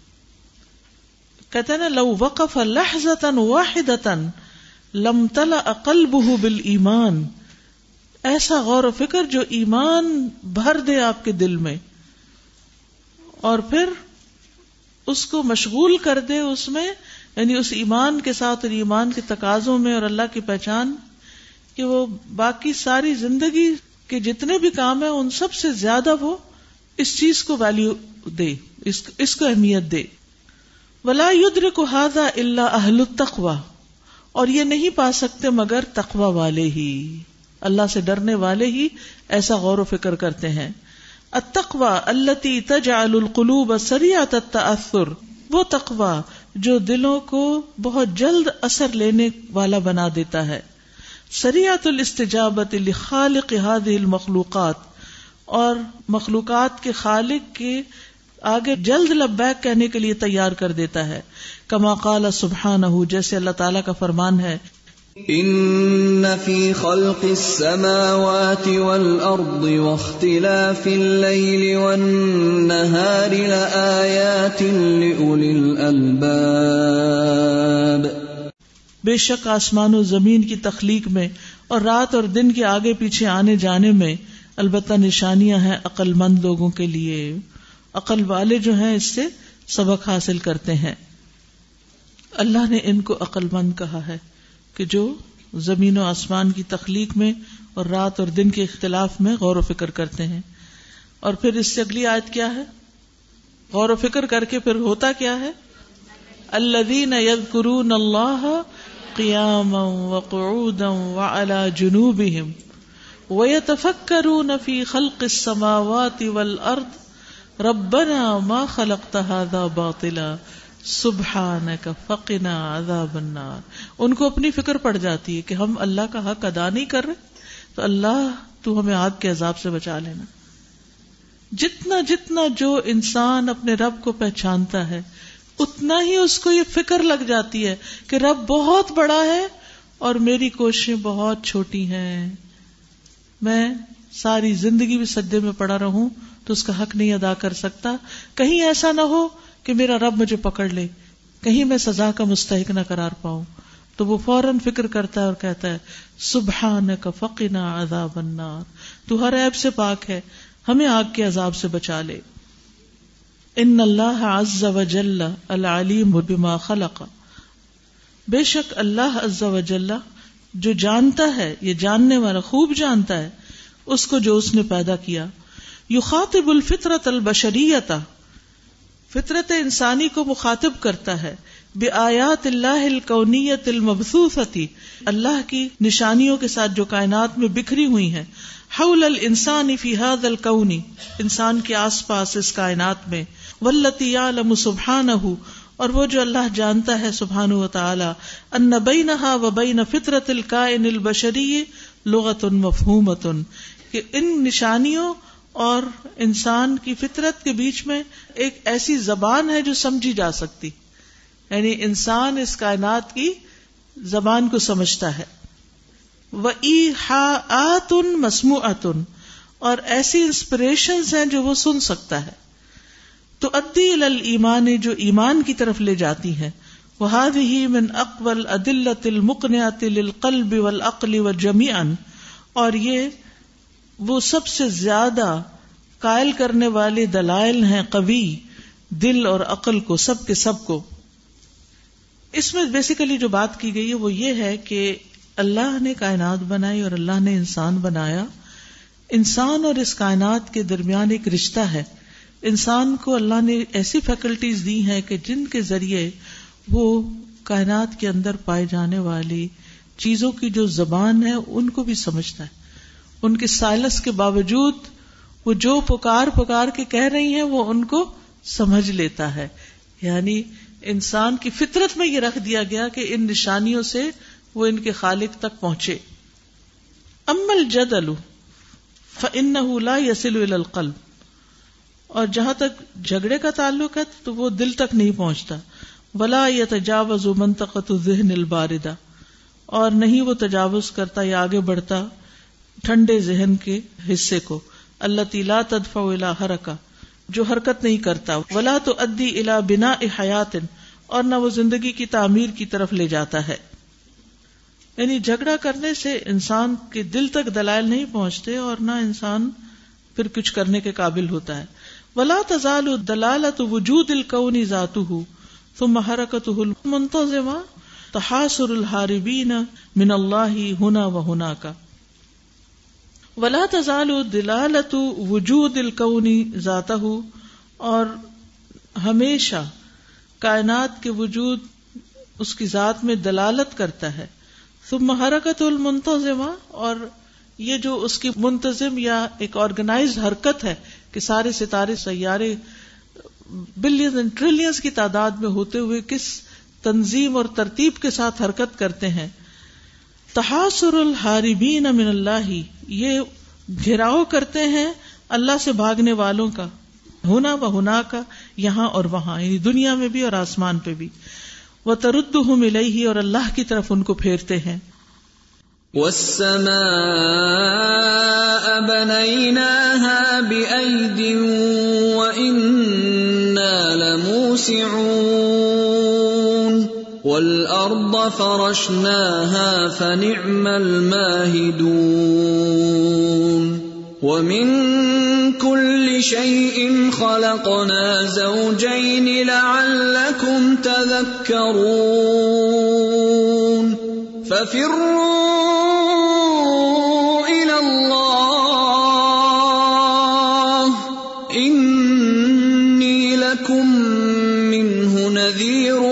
A: کہتے ہیں نا لو وقف لحظۃ واحدۃ لم تلأ قلبہ بالایمان. ایسا غور و فکر جو ایمان بھر دے آپ کے دل میں اور پھر اس کو مشغول کر دے اس میں، یعنی اس ایمان کے ساتھ اور ایمان کے تقاضوں میں اور اللہ کی پہچان، کہ وہ باقی ساری زندگی کے جتنے بھی کام ہیں ان سب سے زیادہ وہ اس چیز کو ویلیو دے، اس کو اہمیت دے. ولا یدرک ھذا الا اہل التقوی، اور یہ نہیں پا سکتے مگر تقوی والے ہی، اللہ سے ڈرنے والے ہی ایسا غور و فکر کرتے ہیں. التقوی التی تجعل القلوب سریعۃ التأثر، وہ تقوی جو دلوں کو بہت جلد اثر لینے والا بنا دیتا ہے. سریعۃ الاستجابۃ لخالق هذه المخلوقات، اور مخلوقات کے خالق کے آگے جلد لبیک کہنے کے لیے تیار کر دیتا ہے. کما قال سبحانہ، جیسے اللہ تعالیٰ کا فرمان ہے،
B: ان فی خلق السماوات والارض واختلاف اللیل والنہار لآیات لأولی الالباب.
A: بے شک آسمان و زمین کی تخلیق میں اور رات اور دن کے آگے پیچھے آنے جانے میں البتہ نشانیاں ہیں عقل مند لوگوں کے لیے. عقل والے جو ہیں اس سے سبق حاصل کرتے ہیں. اللہ نے ان کو عقل مند کہا ہے کہ جو زمین و آسمان کی تخلیق میں اور رات اور دن کے اختلاف میں غور و فکر کرتے ہیں. اور پھر اس سے اگلی آیت کیا ہے؟ غور و فکر کر کے پھر ہوتا کیا ہے؟ الذین یذکرون اللہ قیاما وقعودا وعلی جنوبہم وَيَتَفَكَّرُونَ فِي خَلْقِ السَّمَاوَاتِ وَالْأَرْضِ رَبَّنَا مَا خَلَقْتَ هَذَا بَاطِلًا سُبْحَانَكَ فَقِنَا عَذَابَ النَّارِ. ان کو اپنی فکر پڑ جاتی ہے کہ ہم اللہ کا حق ادا نہیں کر رہے، تو اللہ تو ہمیں آگ کے عذاب سے بچا لینا. جتنا جتنا جو انسان اپنے رب کو پہچانتا ہے اتنا ہی اس کو یہ فکر لگ جاتی ہے کہ رب بہت بڑا ہے اور میری کوششیں بہت چھوٹی ہیں. میں ساری زندگی بھی سجدے میں پڑا رہوں تو اس کا حق نہیں ادا کر سکتا. کہیں ایسا نہ ہو کہ میرا رب مجھے پکڑ لے، کہیں میں سزا کا مستحق نہ قرار پاؤں. تو وہ فوراً فکر کرتا ہے اور کہتا ہے سبحانک فقنا عذاب النار، تو ہر عیب سے پاک ہے، ہمیں آگ کے عذاب سے بچا لے. ان اللہ عز وجل العلیم بما خلق، بے شک اللہ عز وجل جو جانتا ہے، یہ جاننے والا خوب جانتا ہے اس کو جو اس نے پیدا کیا. یخاطب الفطرۃ البشریۃ، فطرت انسانی کو مخاطب کرتا ہے بآیات اللہ الکونیۃ المبثوثۃ، اللہ کی نشانیوں کے ساتھ جو کائنات میں بکھری ہوئی ہیں. حول الانسان فی ھذا الکون، انسان کے آس پاس اس کائنات میں. واللتی یعلم سبحانہ، اور وہ جو اللہ جانتا ہے سبحانہ وتعالی، ان بینہا و بین فطرت الکائن البشری لغۃ مفہومۃ، کہ ان نشانیوں اور انسان کی فطرت کے بیچ میں ایک ایسی زبان ہے جو سمجھی جا سکتی، یعنی انسان اس کائنات کی زبان کو سمجھتا ہے. وَإِيحَاءَاتٌ مَسْمُوعَةٌ، اور ایسی انسپریشنز ہیں جو وہ سن سکتا ہے. تؤدی الی الایمان، جو ایمان کی طرف لے جاتی ہیں. وهذه من اقوى الادلة المقنعة للقلب والعقل وجميعا، اور یہ وہ سب سے زیادہ قائل کرنے والے دلائل ہیں، قوی دل اور عقل کو، سب کے سب کو. اس میں بیسیکلی جو بات کی گئی ہے وہ یہ ہے کہ اللہ نے کائنات بنائی اور اللہ نے انسان بنایا. انسان اور اس کائنات کے درمیان ایک رشتہ ہے. انسان کو اللہ نے ایسی فیکلٹیز دی ہیں کہ جن کے ذریعے وہ کائنات کے اندر پائے جانے والی چیزوں کی جو زبان ہے ان کو بھی سمجھتا ہے. ان کے سائلنس کے باوجود وہ جو پکار کے کہہ رہی ہیں وہ ان کو سمجھ لیتا ہے. یعنی انسان کی فطرت میں یہ رکھ دیا گیا کہ ان نشانیوں سے وہ ان کے خالق تک پہنچے. اما الجدل فإنه لا يصل إلى القلب، اور جہاں تک جھگڑے کا تعلق ہے تو وہ دل تک نہیں پہنچتا. ولا يتجاوز منطقة الذهن الباردة، اور نہیں وہ تجاوز کرتا یا آگے بڑھتا ٹھنڈے ذہن کے حصے کو. التي لا تدفع الى حركة، جو حرکت نہیں کرتا. ولا تؤدي الى بناء حیات، اور نہ وہ زندگی کی تعمیر کی طرف لے جاتا ہے. یعنی جھگڑا کرنے سے انسان کے دل تک دلائل نہیں پہنچتے اور نہ انسان پھر کچھ کرنے کے قابل ہوتا ہے. ولا تزال دلالة وجود الكون ذاته ثم حركته المنتظمة تحاصر الحاربين من الله هنا وهناك. ولا تزال دلالة وجود الكون ذاته، اور ہمیشہ کائنات کے وجود اس کی ذات میں دلالت کرتا ہے. ثم حرکت المنتظمہ، اور یہ جو اس کی منتظم یا ایک آرگنائزڈ حرکت ہے کہ سارے ستارے سیارے بلینز اینڈ ٹریلینز کی تعداد میں ہوتے ہوئے کس تنظیم اور ترتیب کے ساتھ حرکت کرتے ہیں. تحاصر الحاربین من اللہ، یہ گھراؤ کرتے ہیں اللہ سے بھاگنے والوں کا. ہونا و ہونا کا، یہاں اور وہاں، یعنی دنیا میں بھی اور آسمان پہ بھی. وَتَرُدُّهُمْ إِلَيْهِ، اور اللہ کی طرف ان کو پھیرتے ہیں.
B: وَالسَّمَاءَ بَنَيْنَاهَا بِأَيْدٍ وَإِنَّا لَمُوسِعُونَ وَالْأَرْضَ فَرَشْنَاهَا فَنِعْمَ الْمَاهِدُونَ وَمِن كل شيء خلقنا زوجين لعلكم تذكرون ففروا إلى الله إني لكم منه نذير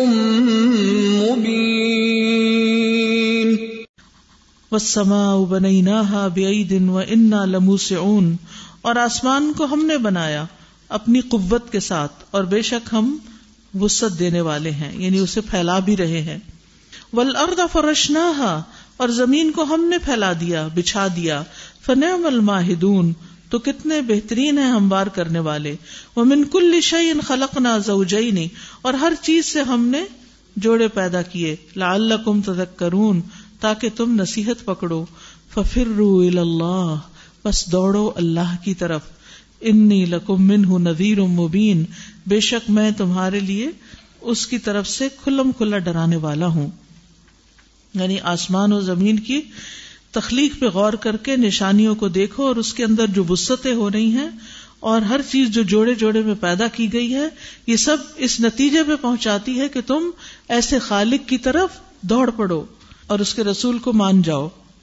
B: مبين
A: والسماء بنيناها بأيد وإنا لموسعون، اور آسمان کو ہم نے بنایا اپنی قوت کے ساتھ اور بے شک ہم وسعت دینے والے ہیں، یعنی اسے پھیلا بھی رہے ہیں۔ والارض فرشناها، اور زمین کو ہم نے پھیلا دیا، بچھا دیا۔ فنعم الماہدون، تو کتنے بہترین ہیں ہموار کرنے والے۔ ومن کل شیء خلقنا زوجین، اور ہر چیز سے ہم نے جوڑے پیدا کیے۔ لعلکم تذکرون، تاکہ تم نصیحت پکڑو۔ ففروا الی اللہ، بس دوڑو اللہ کی طرف۔ انی لکم منہ نذیر مبین، بے شک میں تمہارے لیے اس کی طرف سے کھلم کھلا ڈرانے والا ہوں۔ یعنی آسمان و زمین کی تخلیق پہ غور کر کے نشانیوں کو دیکھو، اور اس کے اندر جو وسعتیں ہو رہی ہیں اور ہر چیز جو جوڑے جوڑے میں پیدا کی گئی ہے، یہ سب اس نتیجے پہ پہنچاتی ہے کہ تم ایسے خالق کی طرف دوڑ پڑو اور اس کے رسول کو مان جاؤ۔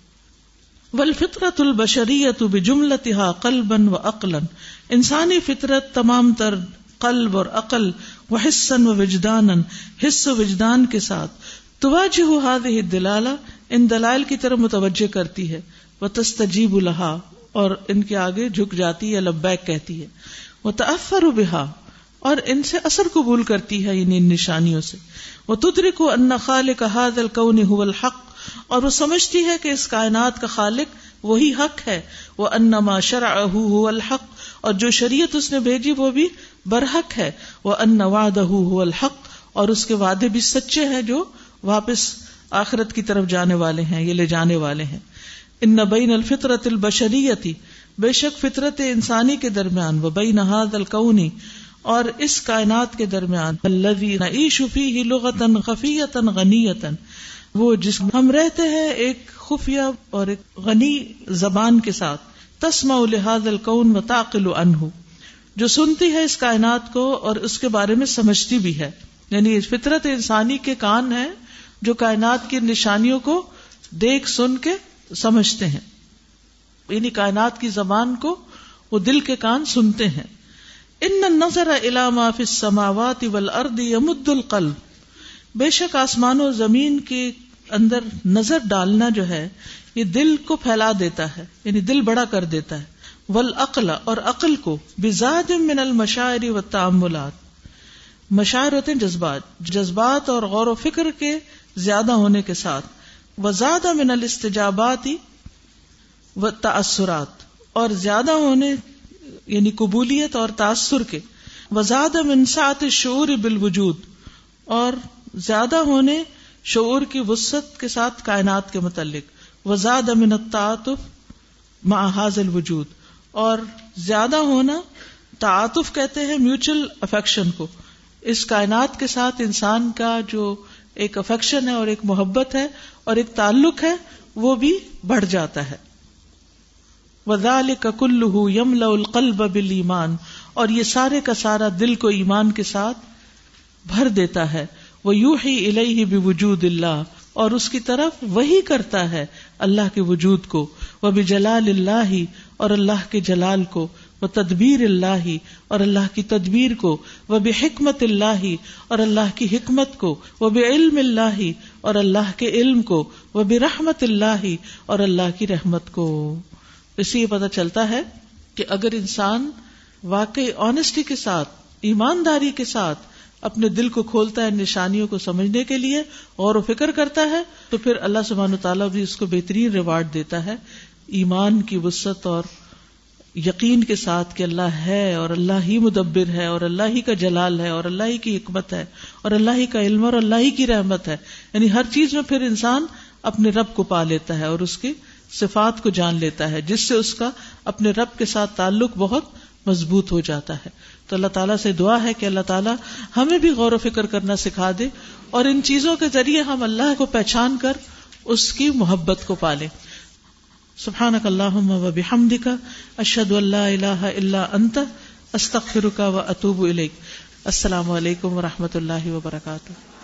A: والفطرۃ البشریۃ بجملتها قلبا وعقلا، انسانی فطرت تمام تر قلب اور عقل، وحسا ووجدانا، حس و وجدان کے ساتھ، تواجہ هذه الدلالہ، ان دلائل کی طرف متوجہ کرتی ہے، وتستجیب لها، اور ان کے آگے جھک جاتی ہے، لبیک کہتی ہے، وتأثر بها، اور ان سے اثر قبول کرتی ہے ان نشانیوں سے، وتدرک ان خالق هذا الكون هو الحق، اور وہ سمجھتی ہے کہ اس کائنات کا خالق وہی حق ہے، وَأَنَّ مَا شَرَعَهُ هُوَ الْحَقُّ، اور جو شریعت اس نے بھیجی وہ بھی برحق ہے، وَأَنَّ وَعْدَهُ هُوَ الْحَقُّ، اور اس کے وعدے بھی سچے ہیں جو واپس آخرت کی طرف جانے والے ہیں، یہ لے جانے والے ہیں۔ إِنَّ بَيْنَ الْفِطْرَةِ الْبَشَرِيَّةِ، بے شک فطرت انسانی کے درمیان، وَبَيْنَ هَذَا الْكَوْنِ، اور اس کائنات کے درمیان، الَّذِي نَعِيشُ فِيهِ لُغَةً خَفِيَّةً غَنِيَّةً، وہ جس میں ہم رہتے ہیں ایک خفیہ اور ایک غنی زبان کے ساتھ، تسمع لهذا الكون وتعقل عنه، جو سنتی ہے اس کائنات کو اور اس کے بارے میں سمجھتی بھی ہے۔ یعنی فطرت انسانی کے کان ہیں جو کائنات کی نشانیوں کو دیکھ سن کے سمجھتے ہیں، یعنی کائنات کی زبان کو وہ دل کے کان سنتے ہیں۔ ان النظر الى ما في السماوات والارض يمد القلب، بے شک آسمان و زمین کے اندر نظر ڈالنا جو ہے یہ دل کو پھیلا دیتا ہے، یعنی دل بڑا کر دیتا ہے۔ والعقل، اور عقل کو، بزاد من المشاعر والتأملات، مشاعر ہوتے ہیں جذبات اور غور و فکر کے زیادہ ہونے کے ساتھ، وزاد من الاستجابات والتأثرات، اور زیادہ ہونے یعنی قبولیت اور تاثر کے، وزاد من سعة الشعور بالوجود، اور زیادہ ہونے شعور کی وسعت کے ساتھ کائنات کے متعلق، وزاد من التعاطف مع هذا الوجود، اور زیادہ ہونا، تعاطف کہتے ہیں میوچل افیکشن کو، اس کائنات کے ساتھ انسان کا جو ایک افیکشن ہے اور ایک محبت ہے اور ایک تعلق ہے وہ بھی بڑھ جاتا ہے۔ وذلك كله يملأ القلب بالایمان، اور یہ سارے کا سارا دل کو ایمان کے ساتھ بھر دیتا ہے۔ وَيُوحِي إِلَيْهِ بِوُجُودِ اللَّهِ، اور اس کی طرف وحی کرتا ہے اللہ کے وجود کو، وَبِجَلَالِ اللَّهِ، اور اللہ کے جلال کو، وَتَدْبِيرِ اللَّهِ، اور اللہ کی تدبیر کو، وَبِحِكْمَةِ اللَّهِ، اور اللہ کی حکمت کو، وَبِعِلْمِ اللَّهِ، اور اللہ کے علم کو، وَبِرَحْمَةِ اللَّهِ، اور اللہ کی رحمت کو۔ اس سے یہ پتہ چلتا ہے کہ اگر انسان واقعی آنےسٹی کے ساتھ، ایمانداری کے ساتھ اپنے دل کو کھولتا ہے نشانیوں کو سمجھنے کے لیے، غور و فکر کرتا ہے، تو پھر اللہ سبحانہ وتعالیٰ بھی اس کو بہترین ریوارڈ دیتا ہے، ایمان کی وسعت اور یقین کے ساتھ کہ اللہ ہے اور اللہ ہی مدبر ہے اور اللہ ہی کا جلال ہے اور اللہ ہی کی حکمت ہے اور اللہ ہی کا علم اور اللہ ہی کی رحمت ہے۔ یعنی ہر چیز میں پھر انسان اپنے رب کو پا لیتا ہے اور اس کی صفات کو جان لیتا ہے، جس سے اس کا اپنے رب کے ساتھ تعلق بہت مضبوط ہو جاتا ہے۔ تو اللہ تعالیٰ سے دعا ہے کہ اللہ تعالیٰ ہمیں بھی غور و فکر کرنا سکھا دے اور ان چیزوں کے ذریعے ہم اللہ کو پہچان کر اس کی محبت کو پالیں۔ سبحانک اللہم و بحمدک اشہد ان لا الہ الا انت استغفرک و اتوب الیک. السلام علیکم و رحمۃ اللہ وبرکاتہ.